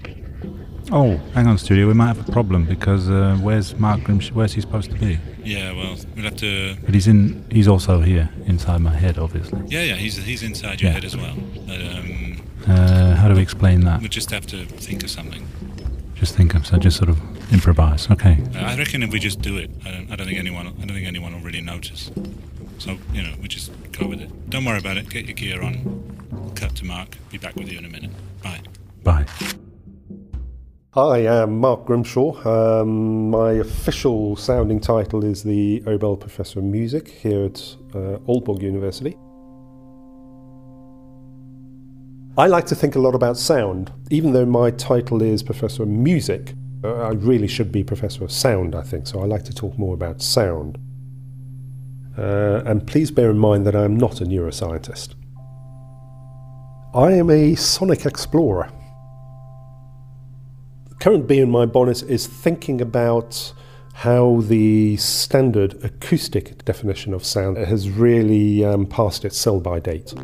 Oh, hang on, Studio. We might have a problem because where's Mark Grimshaw? Where's he supposed to be? Yeah, well, we'll have to. But he's also here inside my head, obviously. Yeah, he's inside your head as well. But how do we explain that? We'll just have to think of something. Just sort of improvise. Okay. I reckon if we just do it, I don't think anyone will really notice. So we just go with it. Don't worry about it. Get your gear on. Cut to Mark. Be back with you in a minute. Bye. Bye. Hi, I'm Mark Grimshaw. My official sounding title is the Obel Professor of Music here at Aalborg University. I like to think a lot about sound. Even though my title is Professor of Music, I really should be Professor of Sound, I think, so I like to talk more about sound. And please bear in mind that I'm not a neuroscientist. I am a sonic explorer. The current bee in my bonnet is thinking about how the standard acoustic definition of sound has really passed its sell-by date.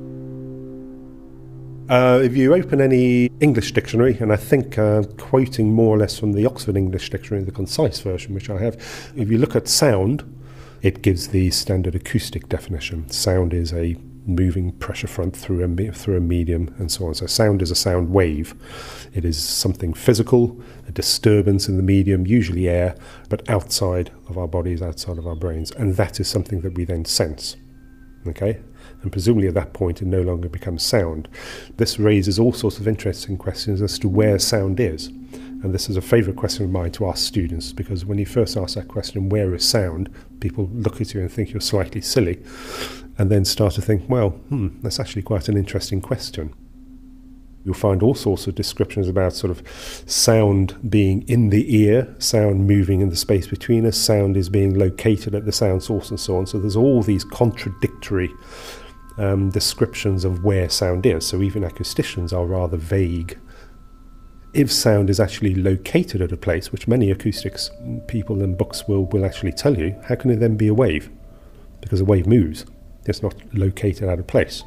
If you open any English dictionary, and I think quoting more or less from the Oxford English Dictionary, the concise version, which I have, if you look at sound, it gives the standard acoustic definition. Sound is a moving pressure front through a medium and so on. So sound is a sound wave. It is something physical, a disturbance in the medium, usually air, but outside of our bodies, outside of our brains. And that is something that we then sense. Okay? And presumably at that point it no longer becomes sound. This raises all sorts of interesting questions as to where sound is. And this is a favourite question of mine to ask students, because when you first ask that question, where is sound, people look at you and think you're slightly silly, and then start to think, well, that's actually quite an interesting question. You'll find all sorts of descriptions about sort of sound being in the ear, sound moving in the space between us, sound is being located at the sound source and so on. So there's all these contradictory descriptions of where sound is. So even acousticians are rather vague. If sound is actually located at a place, which many acoustics people and books will actually tell you, how can it then be a wave? Because a wave moves. It's not located at a place.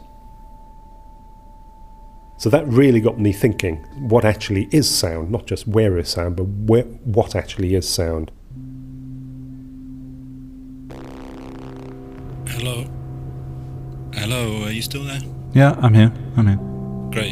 So that really got me thinking, what actually is sound? Not just where is sound, but what actually is sound? Hello, are you still there? Yeah, I'm here. Great.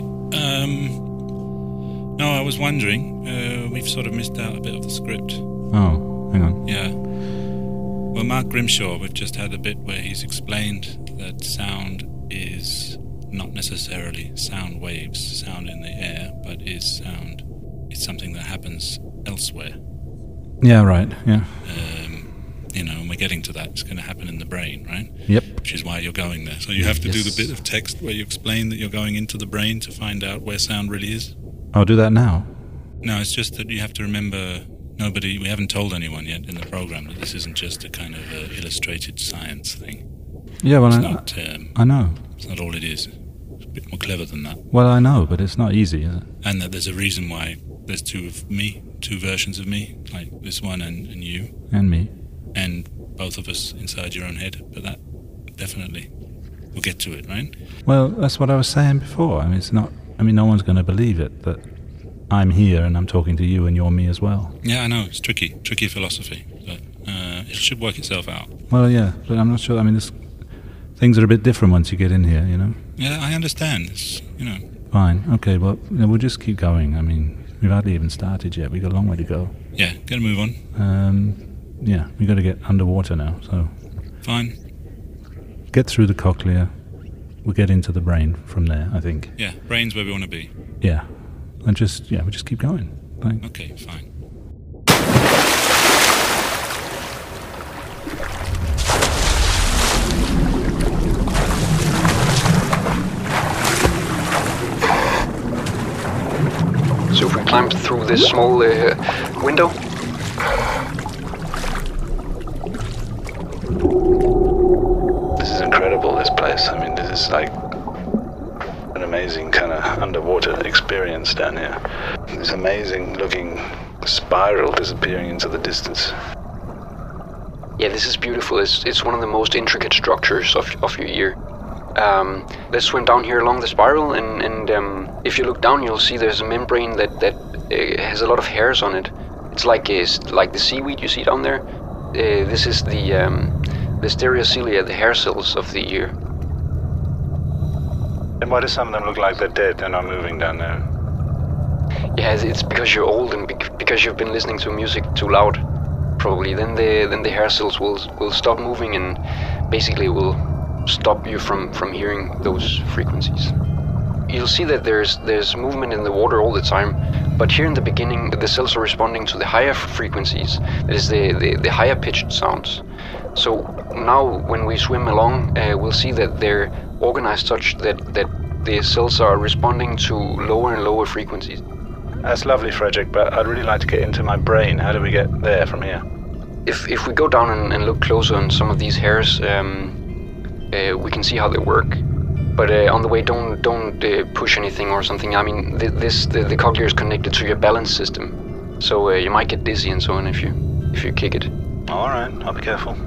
No, I was wondering, we've sort of missed out a bit of the script. Oh, hang on. Yeah. Well, Mark Grimshaw, we've just had a bit where he's explained that sound is not necessarily sound waves, sound in the air, but is sound. It's something that happens elsewhere. Yeah, right, yeah. And we're getting to that. It's going to happen in the brain, right? Yep. Which is why you're going there. So you have to do the bit of text where you explain that you're going into the brain to find out where sound really is. I'll do that now. No, it's just that you have to remember we haven't told anyone yet in the program that this isn't just a kind of illustrated science thing. Yeah, well, I know. It's not all it is. It's a bit more clever than that. Well, I know, but it's not easy, is it? And that there's a reason why there's two versions of me, like this one and you. And me. And both of us inside your own head. But that definitely, we'll get to it, right? Well, that's what I was saying before. I mean, it's not. I mean, no one's going to believe it that I'm here and I'm talking to you and you're me as well. Yeah, I know. It's tricky philosophy, but it should work itself out. Well, yeah, but I'm not sure. I mean, things are a bit different once you get in here, you know. Yeah, I understand. It's, Fine. Okay. Well, we'll just keep going. I mean, we've hardly even started yet. We've got a long way to go. Yeah, gotta move on. Yeah, we've got to get underwater now. So. Fine. Get through the cochlea. We'll get into the brain from there, I think. Yeah, brain's where we want to be. Yeah. And we'll just keep going. Fine. Okay, fine. So if we climb through this small window. This is incredible, this place. I mean, this is like an amazing kind of underwater experience down here. This amazing looking spiral disappearing into the distance. Yeah, this is beautiful. It's one of the most intricate structures of your ear. Let's swim down here along the spiral, and if you look down, you'll see there's a membrane that has a lot of hairs on it. It's like the seaweed you see down there. This is the stereocilia, the hair cells of the ear. And why do some of them look like they're dead? They're not moving down there. Yeah, it's because you're old and because you've been listening to music too loud, probably. Then the hair cells will stop moving and basically will stop you from hearing those frequencies. You'll see that there's movement in the water all the time, but here in the beginning the cells are responding to the higher frequencies, that is the higher pitched sounds. So now when we swim along, we'll see that they're organized such that the cells are responding to lower and lower frequencies. That's lovely, Frederick, but I'd really like to get into my brain. How do we get there from here? If we go down and look closer on some of these hairs, we can see how they work. But on the way, don't push anything or something. I mean, the cochlea is connected to your balance system, so you might get dizzy and so on if you kick it. All right, I'll be careful.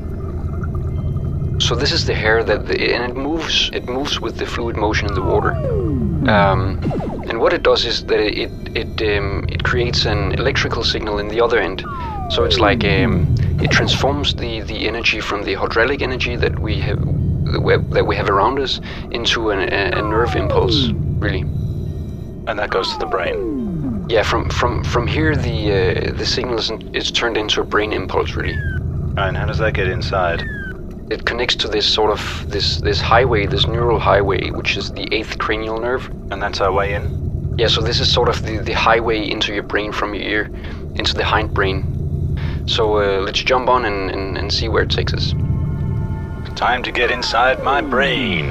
So this is the hair and it moves with the fluid motion in the water. And what it does is that it creates an electrical signal in the other end. So it's like it transforms the energy from the hydraulic energy that we have around us into a nerve impulse, really. And that goes to the brain. Yeah, from here the signal is turned into a brain impulse, really. And how does that get inside? It connects to this sort of this highway, this neural highway, which is the 8th cranial nerve. And that's our way in? Yeah, so this is sort of the highway into your brain from your ear, into the hindbrain. So let's jump on and see where it takes us. Time to get inside my brain.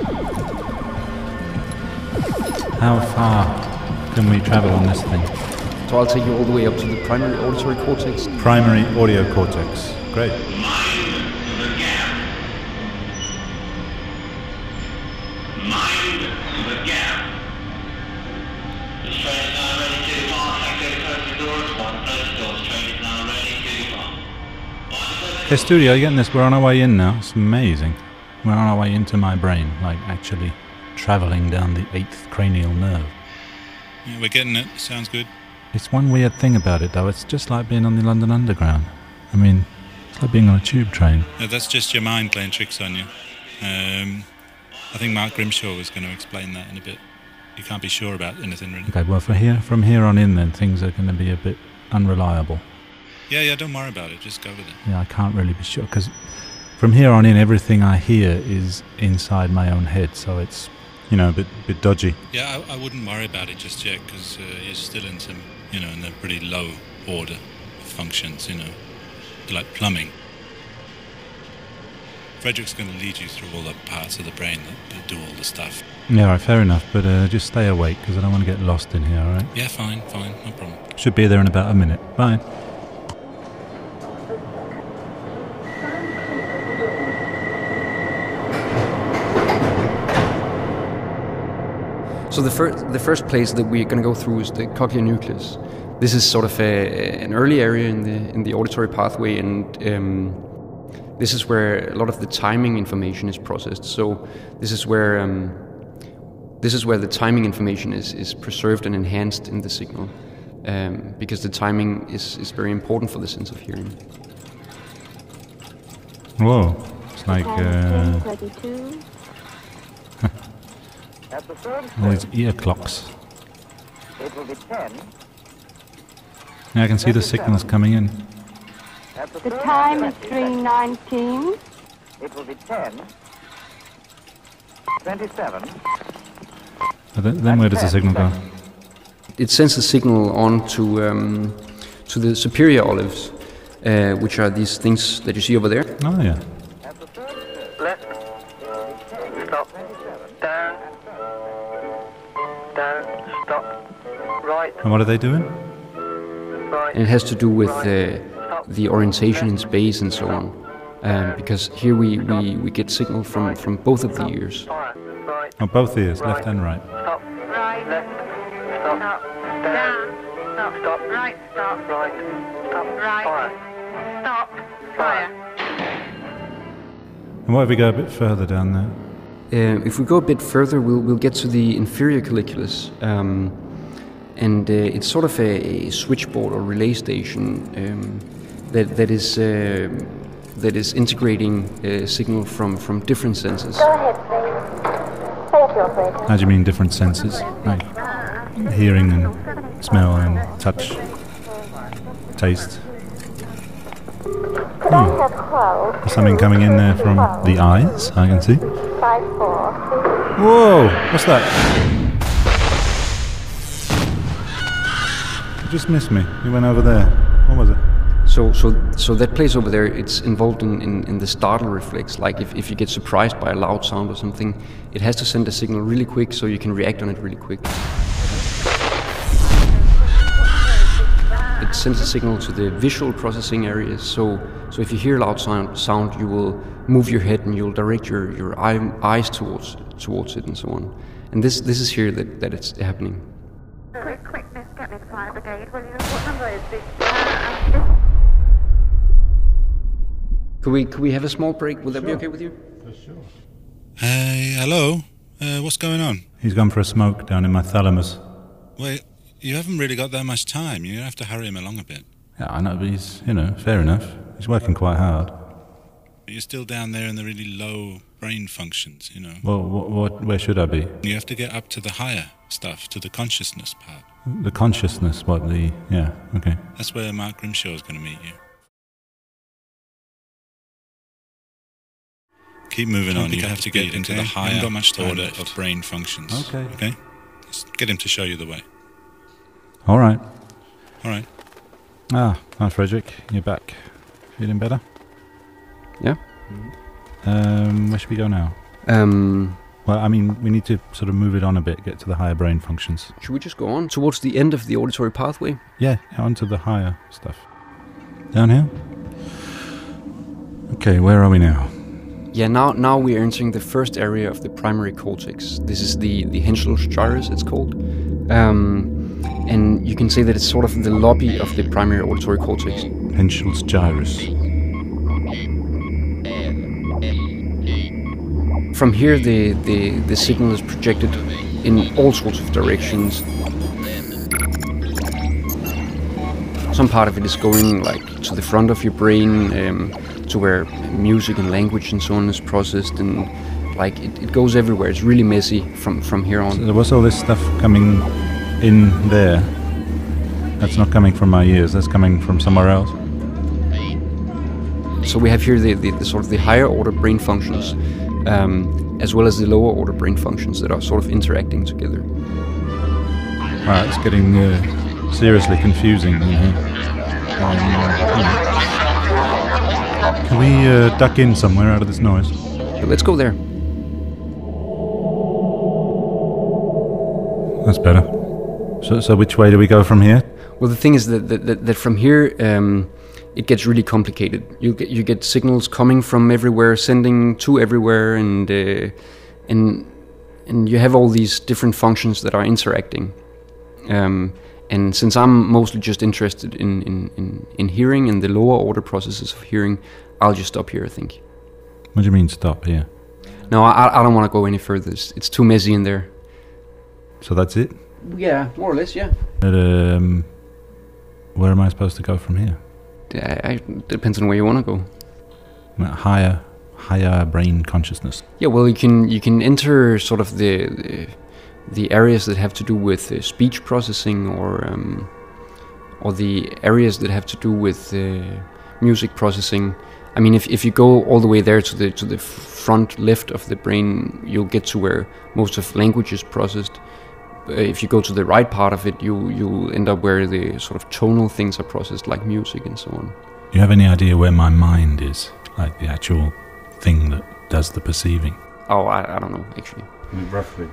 How far can we travel on this thing? So I'll take you all the way up to the primary auditory cortex. Primary audio cortex. Great. Hey, Studio, you getting this? We're on our way in now. It's amazing. We're on our way into my brain, like actually travelling down the 8th cranial nerve. Yeah, we're getting it. Sounds good. It's one weird thing about it, though. It's just like being on the London Underground. I mean, it's like being on a tube train. No, that's just your mind playing tricks on you. I think Mark Grimshaw was going to explain that in a bit. You can't be sure about anything, really. Okay, well, from here on in, then, things are going to be a bit unreliable. Yeah, don't worry about it. Just go with it. Yeah, I can't really be sure, because from here on in, everything I hear is inside my own head, so it's, a bit dodgy. Yeah, I wouldn't worry about it just yet, because you're still in some, in a pretty low order of functions, like plumbing. Frederick's going to lead you through all the parts of the brain that do all the stuff. Yeah, right, fair enough, but just stay awake because I don't want to get lost in here, alright? Yeah, fine, no problem. Should be there in about a minute. Bye. So the first place that we're going to go through is the cochlear nucleus. This is sort of an early area in the auditory pathway, and this is where a lot of the timing information is processed. So this is where the timing information is preserved and enhanced in the signal, because the timing is very important for the sense of hearing. Whoa, it's like those ear clocks. It will be 10. Yeah, I can see the signals coming in. The time is 3:19. It will be 10. 27. But then where does the signal go? It sends the signal on to the superior olives, which are these things that you see over there. Oh yeah. Left. Stop. Down. Down. Stop. Right. And what are they doing? And it has to do with the orientation in space and so on, because here we get signal from both of the ears. Oh, both ears, left and right. Stop. Right. Left. Stop. Down. Stop. Stop. Right. Stop. Right. Stop. Right. Fire. Stop. Fire. And what if we go a bit further down there? If we go a bit further, we'll get to the inferior colliculus, and it's sort of a switchboard or relay station that is integrating signal from different senses. Go ahead, please. Thank you, operator. How do you mean different senses? Like hearing and smell and touch, taste? Could I have 12? There's something coming in there from the eyes, I can see. 5-4. Whoa! What's that? You just missed me. You went over there. What was it? So that place over there, it's involved in the startle reflex. Like if you get surprised by a loud sound or something, it has to send a signal really quick so you can react on it really quick. It sends a signal to the visual processing areas. So if you hear a loud sound, you will move your head and you'll direct your eyes towards it and so on. And this is here that it's happening. Quickness, get me the fire brigade, will you? What number is this? Could we have a small break? Would that be okay with you? For sure. Hey, hello. What's going on? He's gone for a smoke down in my thalamus. Wait, you haven't really got that much time. You have to hurry him along a bit. Yeah, I know, but he's, fair enough. He's working quite hard. But you're still down there in the really low brain functions, Well, where should I be? You have to get up to the higher stuff, to the consciousness part. The consciousness, yeah, okay. That's where Mark Grimshaw is going to meet you. Keep moving on. You have to get into the higher order of brain functions. Okay? Just get him to show you the way. All right. Hi, Frederick. You're back. Feeling better? Yeah. Where should we go now? Well, I mean, we need to sort of move it on a bit, get to the higher brain functions. Should we just go on towards the end of the auditory pathway? Yeah, onto the higher stuff. Down here? Okay, where are we now? Yeah, now we're entering the first area of the primary cortex. This is the Henschel's gyrus, it's called. And you can say that it's sort of the lobby of the primary auditory cortex. Henschel's gyrus. From here, the signal is projected in all sorts of directions. Some part of it is going like to the front of your brain, to where music and language and so on is processed, and like it goes everywhere. It's really messy from here on. So there was all this stuff coming in there. That's not coming from my ears. That's coming from somewhere else. So we have here the sort of the higher order brain functions, as well as the lower order brain functions that are sort of interacting together. Right, it's getting seriously confusing in here. Can we duck in somewhere out of this noise? Let's go there. That's better. So which way do we go from here? Well, the thing is that from here it gets really complicated. You get signals coming from everywhere, sending to everywhere, and you have all these different functions that are interacting. And since I'm mostly just interested in hearing and the lower order processes of hearing, I'll just stop here, I think. What do you mean stop here? No, I don't want to go any further. It's too messy in there. So that's it? Yeah, more or less, yeah. But, where am I supposed to go from here? Depends on where you want to go. Higher brain consciousness. Yeah, well, you can enter sort of the areas that have to do with speech processing, or the areas that have to do with music processing. I mean, if you go all the way there to the front left of the brain, you'll get to where most of language is processed. If you go to the right part of it, you'll end up where the sort of tonal things are processed, like music and so on. Do you have any idea where my mind is? Like the actual thing that does the perceiving? Oh, I don't know, actually. I mean, roughly.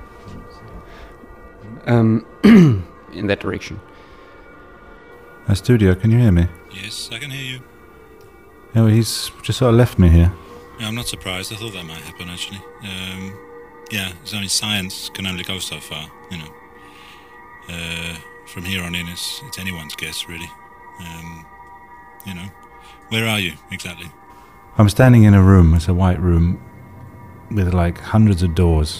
In that direction. Studio, can you hear me? Yes, I can hear you. Oh, he's just sort of left me here. Yeah, I'm not surprised. I thought that might happen, actually. Yeah, it's only science can only go so far, you know. From here on in, it's anyone's guess, really. You know, where are you exactly? I'm standing in a room. It's a white room with like hundreds of doors,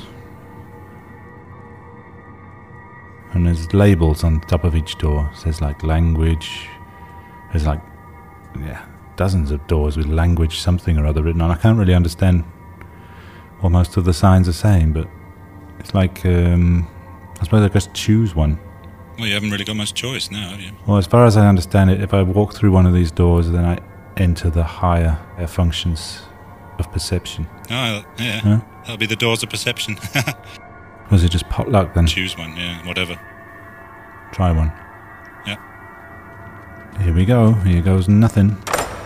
and there's labels on top of each door. It says like language. There's like dozens of doors with language something or other written on. I can't really understand what most of the signs are saying, but it's like I suppose I just choose one. Well, you haven't really got much choice now, have you? Well, as far as I understand it, if I walk through one of these doors, then I enter the higher functions of perception. Oh, yeah. Huh? That'll be the doors of perception. Was it just potluck then? Choose one, yeah, whatever. Try one. Yeah. Here we go. Here goes nothing.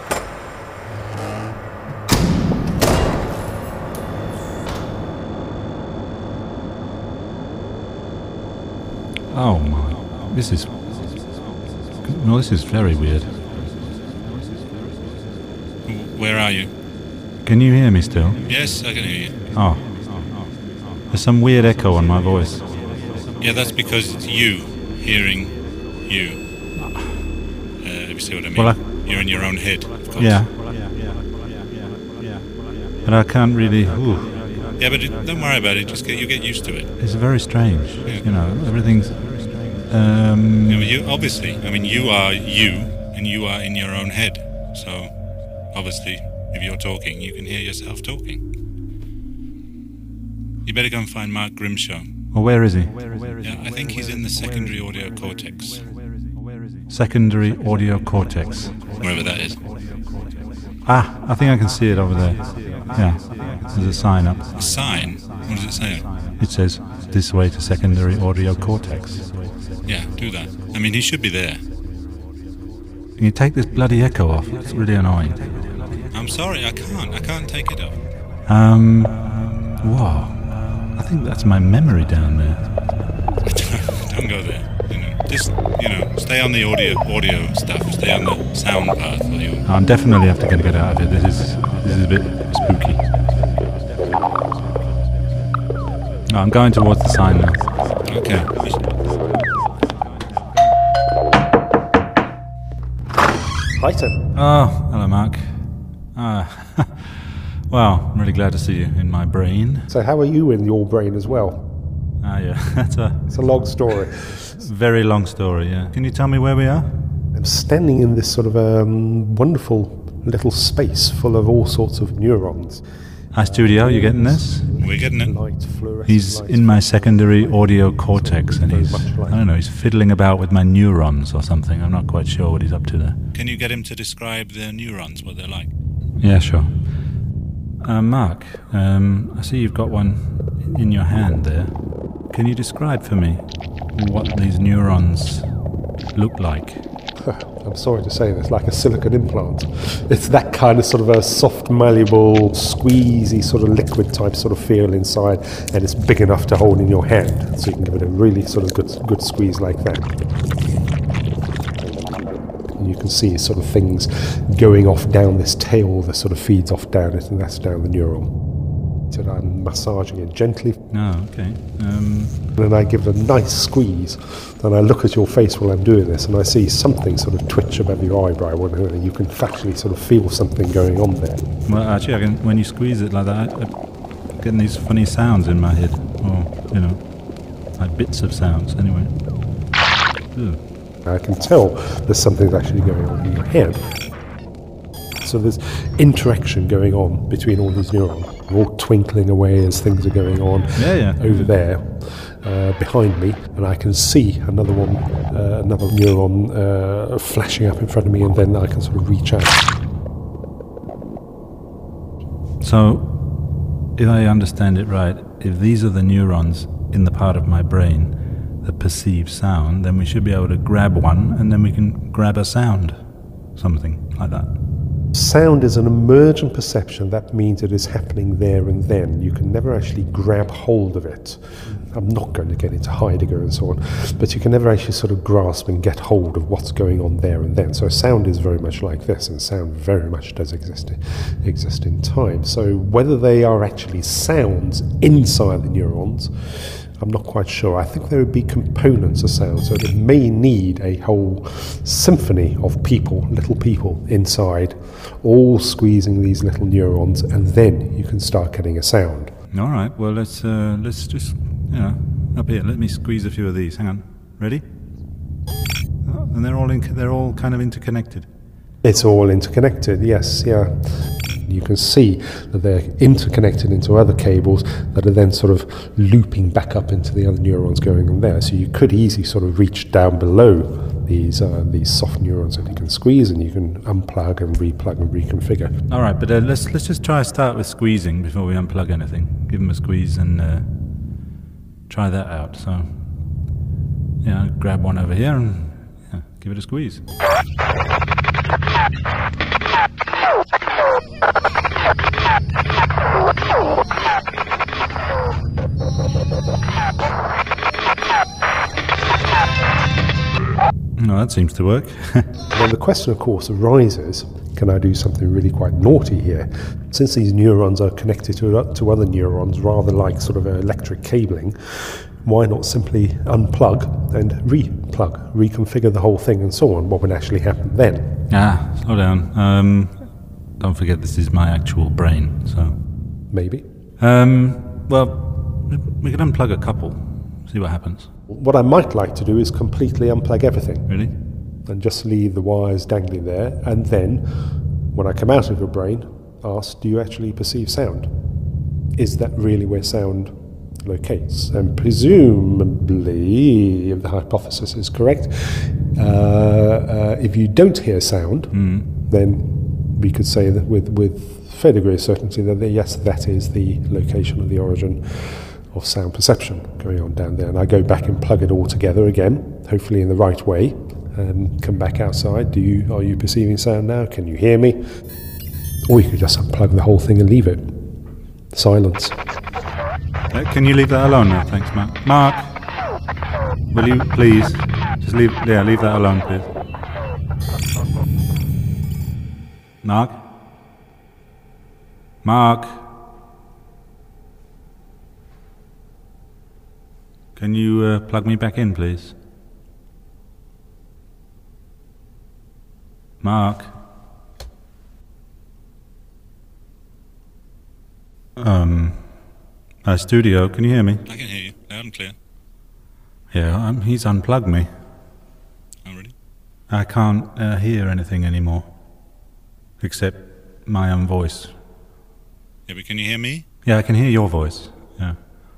Oh my, this is very weird. Where are you? Can you hear me still? Yes, I can hear you. Oh. There's some weird echo on my voice. Yeah, that's because it's you hearing you. If you see what I mean. Well, you're in your own head, of course. Yeah. But I can't really... Ooh. Yeah, but don't worry about it. Just you get used to it. It's very strange. Yeah. You know, everything's... you obviously, I mean, you are you, and you are in your own head. So, obviously, if you're talking, you can hear yourself talking. You better go and find Mark Grimshaw. Well, where is he? Yeah, I think he's in the secondary audio cortex. Secondary audio cortex. Wherever that is. Ah, I think I can see it over there. Yeah, there's a sign up. A sign? What does it say? It says, this way to secondary audio cortex. Yeah, do that. I mean, he should be there. Can you take this bloody echo off? It's really annoying. I'm sorry, I can't take it off. Whoa. I think that's my memory down there. Don't go there. Just, stay on the audio stuff. Stay on the sound path. I definitely have to get out of it. This is a bit spooky. No, I'm going towards the sign now. Okay. Hi, Tim. Oh, hello, Mark. Well, I'm really glad to see you in my brain. So how are you in your brain as well? Yeah, it's a long story. Very long story, yeah. Can you tell me where we are? I'm standing in this sort of wonderful little space full of all sorts of neurons. Hi, Studio, you getting this? We're getting it. He's in my secondary audio cortex, and he's fiddling about with my neurons or something. I'm not quite sure what he's up to there. Can you get him to describe the neurons, what they're like? Yeah, sure. Mark, I see you've got one in your hand there. Can you describe for me what these neurons look like? I'm sorry to say this, like a silicone implant. It's that kind of sort of a soft, malleable, squeezy sort of liquid type sort of feel inside, and it's big enough to hold in your hand, so you can give it a really sort of good squeeze like that. And you can see sort of things going off down this tail that sort of feeds off down it, and that's down the neuron. So I'm massaging it gently. Oh, okay. And I give it a nice squeeze. And I look at your face while I'm doing this, and I see something sort of twitch above your eyebrow. And you can factually sort of feel something going on there. Well, actually, when you squeeze it like that, I'm getting these funny sounds in my head. Or, you know, like bits of sounds, anyway. Ugh. I can tell there's something that's actually going on in your head. So there's interaction going on between all these neurons, all twinkling away as things are going on over there behind me, and I can see another one, another neuron flashing up in front of me, and then I can sort of reach out. So, if I understand it right, if these are the neurons in the part of my brain that perceive sound, then we should be able to grab one, and then we can grab a sound, something like that. Sound is an emergent perception. That means it is happening there and then. You can never actually grab hold of it. I'm not going to get into Heidegger and so on, but you can never actually sort of grasp and get hold of what's going on there and then. So sound is very much like this, and sound very much does exist in time. So whether they are actually sounds inside the neurons, I'm not quite sure. I think there would be components of sound, so it may need a whole symphony of people, little people inside, all squeezing these little neurons, and then you can start getting a sound. All right. Well, let's just, you know, up here. Let me squeeze a few of these. Hang on. Ready? Oh, and they're all kind of interconnected. It's all interconnected. Yes. Yeah. You can see that they're interconnected into other cables that are then sort of looping back up into the other neurons going on there. So you could easily sort of reach down below these soft neurons that you can squeeze, and you can unplug and replug and reconfigure. All right, but let's just start with squeezing before we unplug anything. Give them a squeeze and try that out. So, yeah, grab one over here and give it a squeeze. No, that seems to work. Well, the question, of course, arises, can I do something really quite naughty here? Since these neurons are connected to other neurons, rather like sort of electric cabling, why not simply unplug and replug, reconfigure the whole thing and so on? What would actually happen then? Slow down. Don't forget this is my actual brain, so... Maybe. Well, we could unplug a couple, see what happens. What I might like to do is completely unplug everything. Really? And just leave the wires dangling there, and then, when I come out of your brain, ask, do you actually perceive sound? Is that really where sound locates? And presumably, if the hypothesis is correct, if you don't hear sound, then we could say that with fair degree of certainty that yes, that is the location of the origin of sound perception going on down there. And I go back and plug it all together again, hopefully in the right way, and come back outside. Are you perceiving sound now? Can you hear me? Or you could just unplug the whole thing and leave it. Silence. Can you leave that alone now? Thanks, Mark. Mark, will you please just leave that alone, please. Mark? Mark? Can you plug me back in, please? Mark? Studio, can you hear me? I can hear you, loud and clear. Yeah, he's unplugged me. Oh, really? I can't hear anything anymore, except my own voice. Yeah, but can you hear me? Yeah, I can hear your voice, yeah.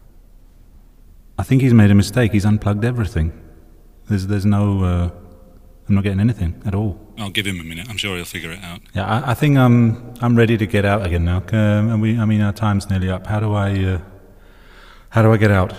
I think he's made a mistake. He's unplugged everything. There's no... I'm not getting anything at all. I'll give him a minute. I'm sure he'll figure it out. Yeah, I think I'm ready to get out again now. And our time's nearly up. How do I get out?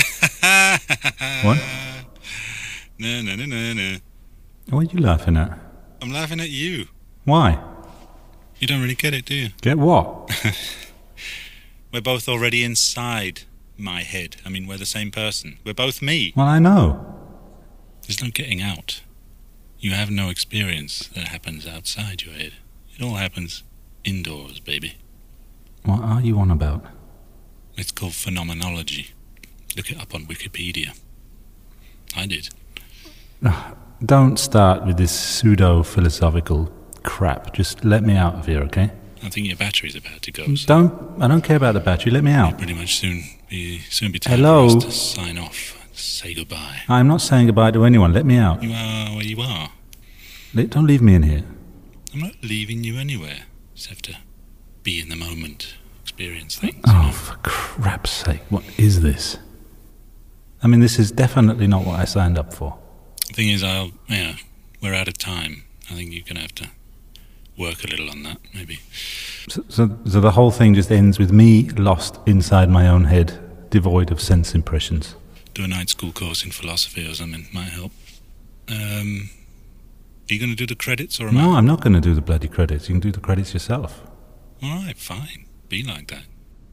What? No. What are you laughing at? I'm laughing at you. Why? You don't really get it, do you? Get what? We're both already inside my head. I mean, we're the same person. We're both me. Well, I know. There's no getting out. You have no experience that happens outside your head. It all happens indoors, baby. What are you on about? It's called phenomenology. Look it up on Wikipedia. I did. Don't start with this pseudo-philosophical crap. Just let me out of here, okay? I think your battery's about to go. So I don't care about the battery. Let me out. It'll pretty much soon be time Hello? for us to sign off. Say goodbye. I'm not saying goodbye to anyone. Let me out. You are where you are. Don't leave me in here. I'm not leaving you anywhere. Just have to be in the moment, experience things. Oh, for crap's sake, what is this? I mean, this is definitely not what I signed up for. The thing is, we're out of time. I think you're going to have to work a little on that, maybe. So the whole thing just ends with me lost inside my own head, devoid of sense impressions. Do a night school course in philosophy or something, might help. Are you going to do the credits or am I? No, I'm not going to do the bloody credits. You can do the credits yourself. All right, fine. Be like that.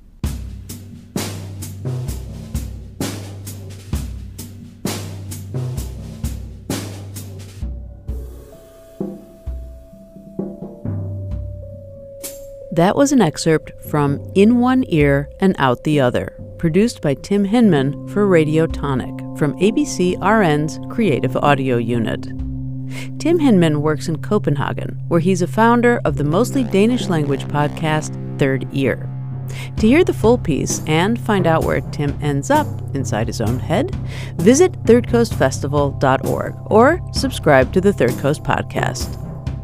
That was an excerpt from In One Ear and Out the Other, produced by Tim Hinman for Radio Tonic from ABC RN's Creative Audio Unit. Tim Hinman works in Copenhagen, where he's a founder of the mostly Danish language podcast Third Ear. To hear the full piece and find out where Tim ends up inside his own head, visit thirdcoastfestival.org or subscribe to the Third Coast podcast.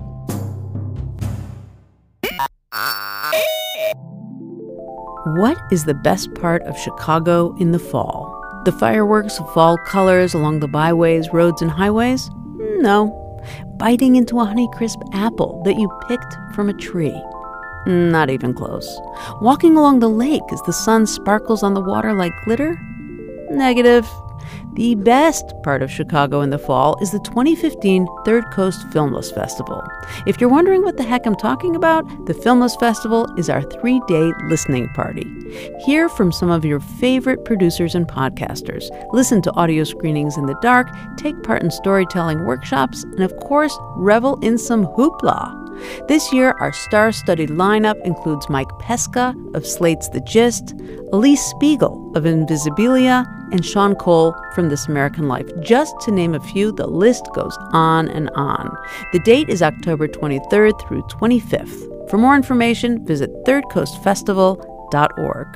What is the best part of Chicago in the fall? The fireworks of fall colors along the byways, roads, and highways? No. Biting into a Honeycrisp apple that you picked from a tree? Not even close. Walking along the lake as the sun sparkles on the water like glitter? Negative. The best part of Chicago in the fall is the 2015 Third Coast Filmless Festival. If you're wondering what the heck I'm talking about, the Filmless Festival is our 3-day listening party. Hear from some of your favorite producers and podcasters, listen to audio screenings in the dark, take part in storytelling workshops, and of course, revel in some hoopla. This year, our star-studded lineup includes Mike Pesca of Slate's The Gist, Elise Spiegel of Invisibilia, and Sean Cole from This American Life. Just to name a few, the list goes on and on. The date is October 23rd through 25th. For more information, visit thirdcoastfestival.org.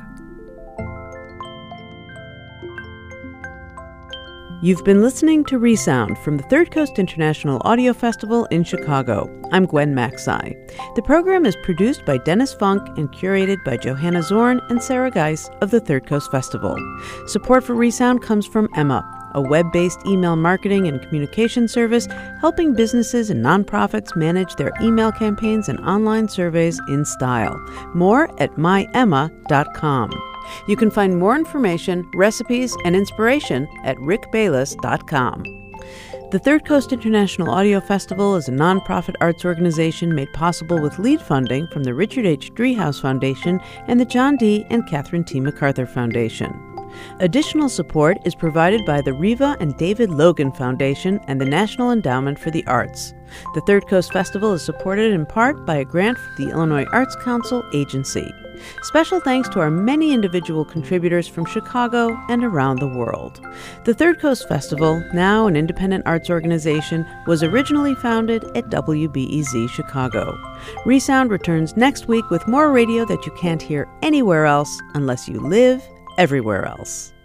You've been listening to Resound from the Third Coast International Audio Festival in Chicago. I'm Gwen Macsai. The program is produced by Dennis Funk and curated by Johanna Zorn and Sarah Geis of the Third Coast Festival. Support for Resound comes from Emma, a web-based email marketing and communication service helping businesses and nonprofits manage their email campaigns and online surveys in style. More at myemma.com. You can find more information, recipes, and inspiration at rickbayless.com. The Third Coast International Audio Festival is a nonprofit arts organization made possible with lead funding from the Richard H. Driehaus Foundation and the John D. and Catherine T. MacArthur Foundation. Additional support is provided by the Riva and David Logan Foundation and the National Endowment for the Arts. The Third Coast Festival is supported in part by a grant from the Illinois Arts Council Agency. Special thanks to our many individual contributors from Chicago and around the world. The Third Coast Festival, now an independent arts organization, was originally founded at WBEZ Chicago. Resound returns next week with more radio that you can't hear anywhere else unless you live everywhere else.